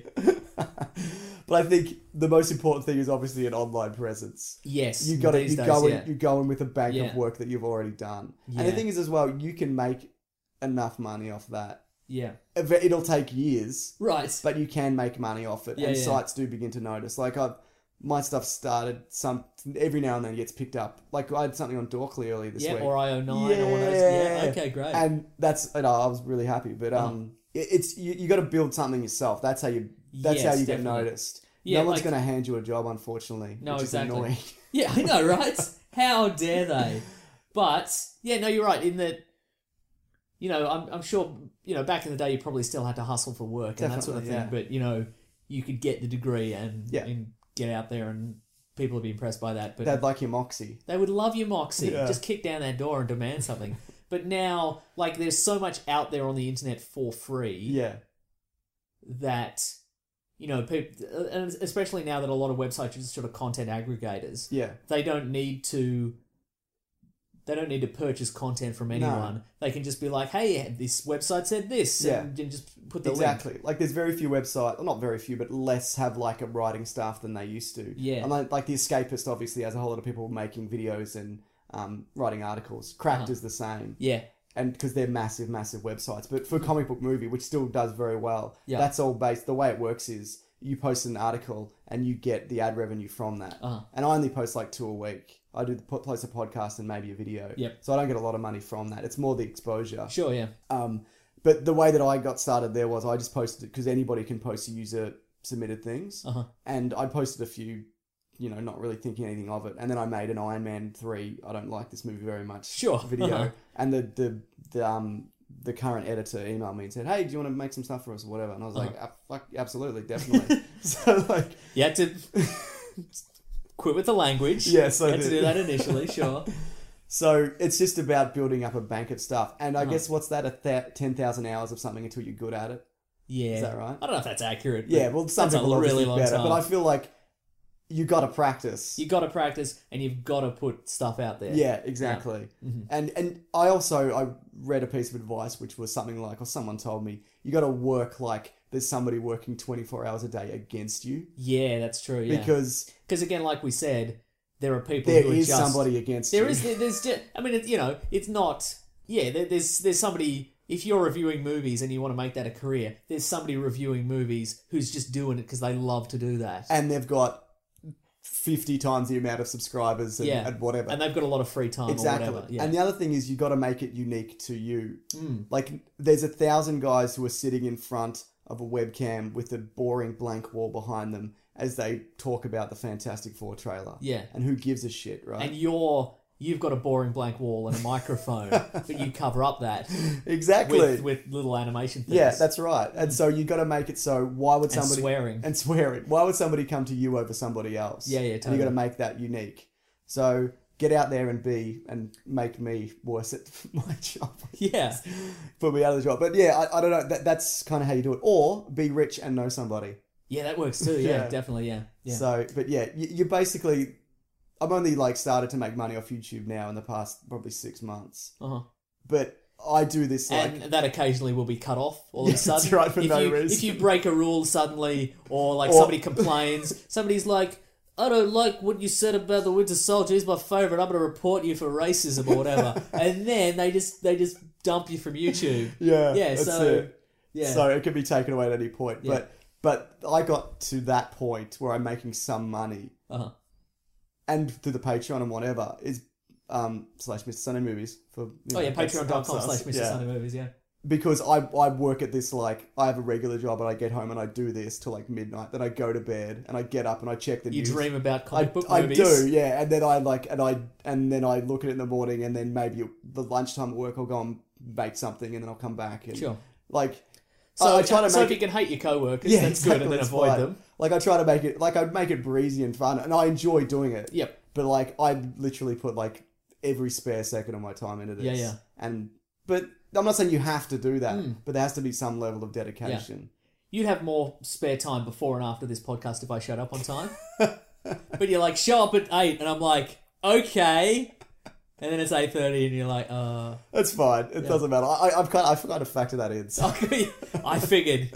But I think the most important thing is obviously an online presence. Yes. You got to these you days, go in yeah. you go in with a bank Yeah. of work that you've already done. And the Yeah. thing is as well, you can make enough money off that. Yeah. If it- It'll take years, Right. but you can make money off it, Yeah, and yeah. sites do begin to notice. Like I've my stuff started some every now and then gets picked up. Like I had something on Dorkly earlier this Yeah, week. or I O nine or one of those. Yeah, okay, great. And that's you know, I was really happy. But um, it, it's you, you got to build something yourself. That's how you. That's how Yes, you get definitely. noticed. Yeah, no one's like- going to hand you a job, unfortunately. No, which exactly. Is annoying. Yeah, I know, right? How dare they? But yeah, no, you're right. In that, you know, I'm I'm sure you know back in the day you probably still had to hustle for work and that sort of thing. Definitely, But you know, you could get the degree and, Yeah. and get out there and people would be impressed by that. But They'd like your moxie. they would love your moxie. Yeah. Just kick down that door and demand something. But now, like, there's so much out there on the internet for free Yeah. that, you know, people, and especially now that a lot of websites are just sort of content aggregators, Yeah. they don't need to They don't need to purchase content from anyone. No. They can just be like, hey, this website said this, yeah. and, and just put the exactly. link. Like, there's very few websites, well, not very few, but less have, like, a writing staff than they used to. Yeah. And, like, like The Escapist, obviously, has a whole lot of people making videos and um, writing articles. Cracked uh-huh. is the same. Yeah. And because they're massive, massive websites. But for Comic Book Movie, which still does very well, yeah. that's all based, the way it works is you post an article and you get the ad revenue from that. Uh-huh. And I only post, like, two a week. I do the post a podcast and maybe a video. Yep. So I don't get a lot of money from that. It's more the exposure. Sure, yeah. Um, but the way that I got started there was I just posted it because anybody can post user submitted things. Uh-huh. And I posted a few, you know, not really thinking anything of it. And then I made an Iron Man three, I don't like this movie very much, sure. video. Uh-huh. And the, the, the, um, the current editor emailed me and said, hey, do you want to make some stuff for us or whatever? And I was uh-huh. like, ah, fuck, absolutely, definitely. So, like... You had to... Quit with the language. Yes, I had did. to do that initially, sure. So it's just about building up a bank of stuff. And I uh-huh. guess what's that, a th- ten thousand hours of something until you're good at it? Yeah. Is that right? I don't know if that's accurate. Yeah, well, some that's people a obviously really long better. time. But I feel like you got to practice. You got to practice and you've got to put stuff out there. Yeah, exactly. Yeah. Mm-hmm. And and I also, I read a piece of advice which was something like, or someone told me, you got to work like there's somebody working twenty-four hours a day against you. Yeah, that's true, yeah. Because... Because again, like we said... There are people there who are is just... somebody against there you. Is, there's just... I mean, it, you know, it's not... Yeah, there, there's there's somebody... If you're reviewing movies and you want to make that a career, there's somebody reviewing movies who's just doing it because they love to do that. And they've got fifty times the amount of subscribers and, yeah. and whatever. And they've got a lot of free time exactly. or whatever. Yeah. And the other thing is you got to make it unique to you. Mm. Like, there's a thousand guys who are sitting in front of a webcam with a boring blank wall behind them as they talk about the Fantastic Four trailer. Yeah. And who gives a shit, right? And you're, you've got a boring blank wall and a microphone, but you cover up that. Exactly. With, with little animation things. Yeah, that's right. And so you got to make it so why would somebody... And swearing. And swearing. Why would somebody come to you over somebody else? Yeah, yeah, totally. And you got to make that unique. So get out there and be, and make me worse at my job. Yeah. Put me out of the job. But yeah, I, I don't know. That, that's kind of how you do it. Or be rich and know somebody. Yeah, that works too. Yeah, Yeah. definitely. Yeah. yeah. So, but yeah, you, you basically, I've only like started to make money off YouTube now in the past probably six months. Uh-huh. But I do this like... And that occasionally will be cut off all of a sudden. That's right, for if no you, reason. If you break a rule suddenly, or like Or- somebody complains, somebody's like, I don't like what you said about the Winter Soldier. He's my favourite. I'm going to report you for racism or whatever. And then they just they just dump you from YouTube. Yeah, Yeah, that's so... it. Yeah. So it can be taken away at any point. Yeah. But but I got to that point where I'm making some money. Uh-huh. And through the Patreon and whatever, is um, slash Mister Sunday Movies. For, you Oh know, yeah, that's- patreon dot com helps us. slash Mister Yeah. Sunday Movies, yeah. Because I, I work at this, like, I have a regular job and I get home and I do this till like midnight. Then I go to bed and I get up and I check the You news. dream about comic I, book I movies. do, yeah. And then I like, and I, and then I look at it in the morning and then maybe the lunchtime at work I'll go and make something and then I'll come back and Sure. like, So, I try to so make if you it, can hate your co-workers, yeah, that's exactly, good, and then it's avoid fine. them. Like I try to make it, like I'd make it breezy and fun and I enjoy doing it. Yep. But like, I literally put like every spare second of my time into this. Yeah, yeah. And, but I'm not saying you have to do that, Mm. but there has to be some level of dedication. You'd have more spare time before and after this podcast if I showed up on time. But you're like, show up at eight, and I'm like, okay. And then it's eight thirty, and you're like, uh... That's fine. It Yeah. doesn't matter. I, I've kind of, I forgot to factor that in. So. I figured.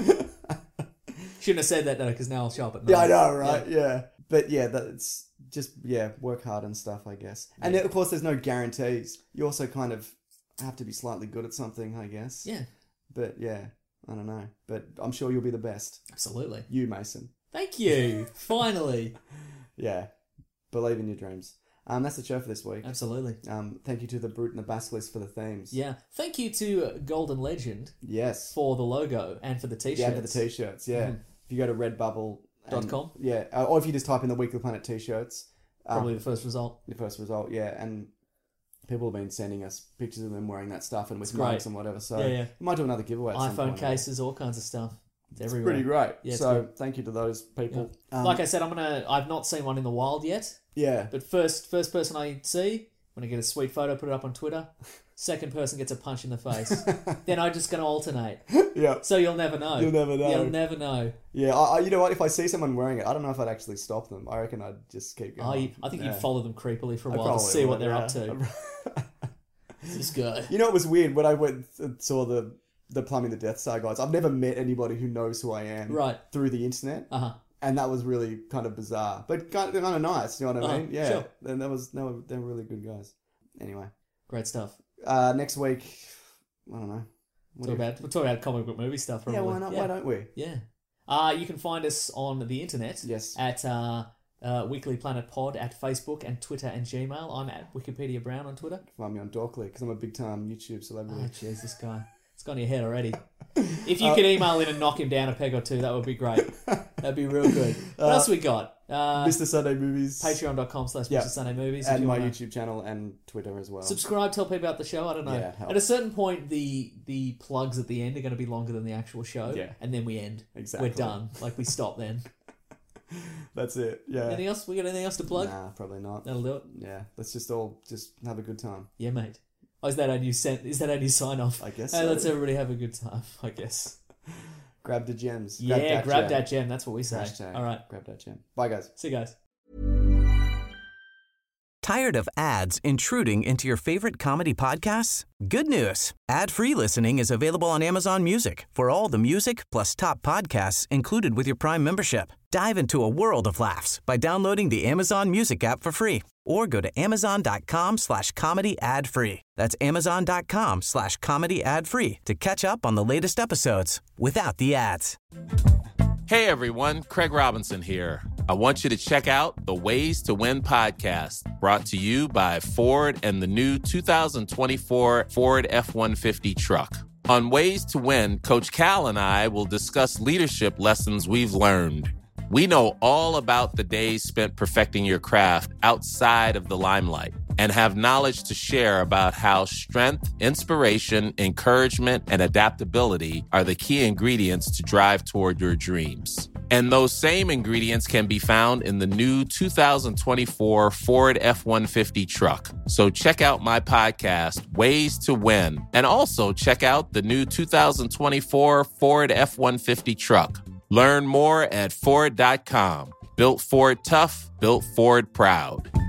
Shouldn't have said that, though, because now I'll show up at nine. Yeah, I know, right? Yeah. yeah. But yeah, that's just, yeah, work hard and stuff, I guess. And then, of course, there's no guarantees. You also kind of have to be slightly good at something, I guess. Yeah. But yeah, I don't know. But I'm sure you'll be the best. Absolutely. You, Mason. Thank you. Finally. Yeah. Believe in your dreams. Um, that's the show for this week. Absolutely. Um, thank you to the Brute and the Basilisk for the themes. Yeah. Thank you to Golden Legend. Yes. For the logo and for the t-shirts. Yeah, for the t-shirts, yeah. Mm-hmm. If you go to redbubble dot com. Yeah, or if you just type in the Weekly Planet t-shirts. Probably um, the first result. The first result, yeah. And people have been sending us pictures of them wearing that stuff and with It's great. mugs and whatever. So yeah, yeah. we might do another giveaway at some iPhone point. cases, all kinds of stuff. It's It's everywhere. pretty great. Yeah, so good. thank you to those people. Yeah. Um, like I said, I'm gonna. I've not seen one in the wild yet. Yeah. But first, first person I see, I'm gonna get a sweet photo, put it up on Twitter. Second person gets a punch in the face. Then I'm just gonna alternate. Yeah. So you'll never know. You'll never know. You'll never know. Yeah. I, I, you know what? If I see someone wearing it, I don't know if I'd actually stop them. I reckon I'd just keep going. Oh, you, I think yeah. you'd follow them creepily for a I while to probably see would, what they're yeah. up to. This guy. You know, it was weird when I went and saw the the Plumbing the Death Star guys. I've never met anybody who knows who I am right. through the internet. Uh-huh. And that was really kind of bizarre, but kind of, kind of nice. You know what I mean? Uh, yeah. Sure. And that was no, they're really good guys. Anyway, great stuff. Uh, next week, I don't know. We'll talk about we'll talk about comic book movie stuff. Probably. Yeah, why not? Yeah. Why don't we? Yeah. Uh, you can find us on the internet. Yes. At uh, uh, Weekly Planet Pod at Facebook and Twitter and Gmail. I'm at Wikipedia Brown on Twitter. Find me on Dorkly because I'm a big time YouTube celebrity. Oh, jeez, this guy. It's gone to your head already. If you uh, could email in and knock him down a peg or two, that would be great. That'd be real good. What uh, else we got? Uh, Mister Sunday Movies. Patreon.com slash yep. Mister Sunday Movies. And my wanna... YouTube channel and Twitter as well. Subscribe, tell people about the show. I don't know. Yeah, at a certain point, the the plugs at the end are going to be longer than the actual show. Yeah. And then we end. Exactly. We're done. Like, we stop then. That's it. Yeah. Anything else? We got anything else to plug? Nah, probably not. That'll do it. Yeah. Let's just all just have a good time. Yeah, mate. Oh, is that our new sent? Is that our new sign off? I guess. Hey, so. let's everybody have a good time. I guess. Grab the gems. Yeah, grab that grab gem. that gem. That's what we say. Hashtag all right. Grab that gem. Bye, guys. See you guys. Tired of ads intruding into your favorite comedy podcasts? Good news. Ad-free listening is available on Amazon Music for all the music plus top podcasts included with your Prime membership. Dive into a world of laughs by downloading the Amazon Music app for free or go to amazon.com slash comedy ad free. That's amazon.com slash comedy ad free to catch up on the latest episodes without the ads. Hey everyone, Craig Robinson here. I want you to check out the Ways to Win podcast, brought to you by Ford and the new two thousand twenty-four Ford F one fifty truck. On Ways to Win, Coach Cal and I will discuss leadership lessons we've learned. We know all about the days spent perfecting your craft outside of the limelight and have knowledge to share about how strength, inspiration, encouragement, and adaptability are the key ingredients to drive toward your dreams. And those same ingredients can be found in the new two thousand twenty-four Ford F one fifty truck. So check out my podcast, Ways to Win, and also check out the new two thousand twenty-four Ford F one fifty truck. Learn more at Ford dot com. Built Ford tough, built Ford proud.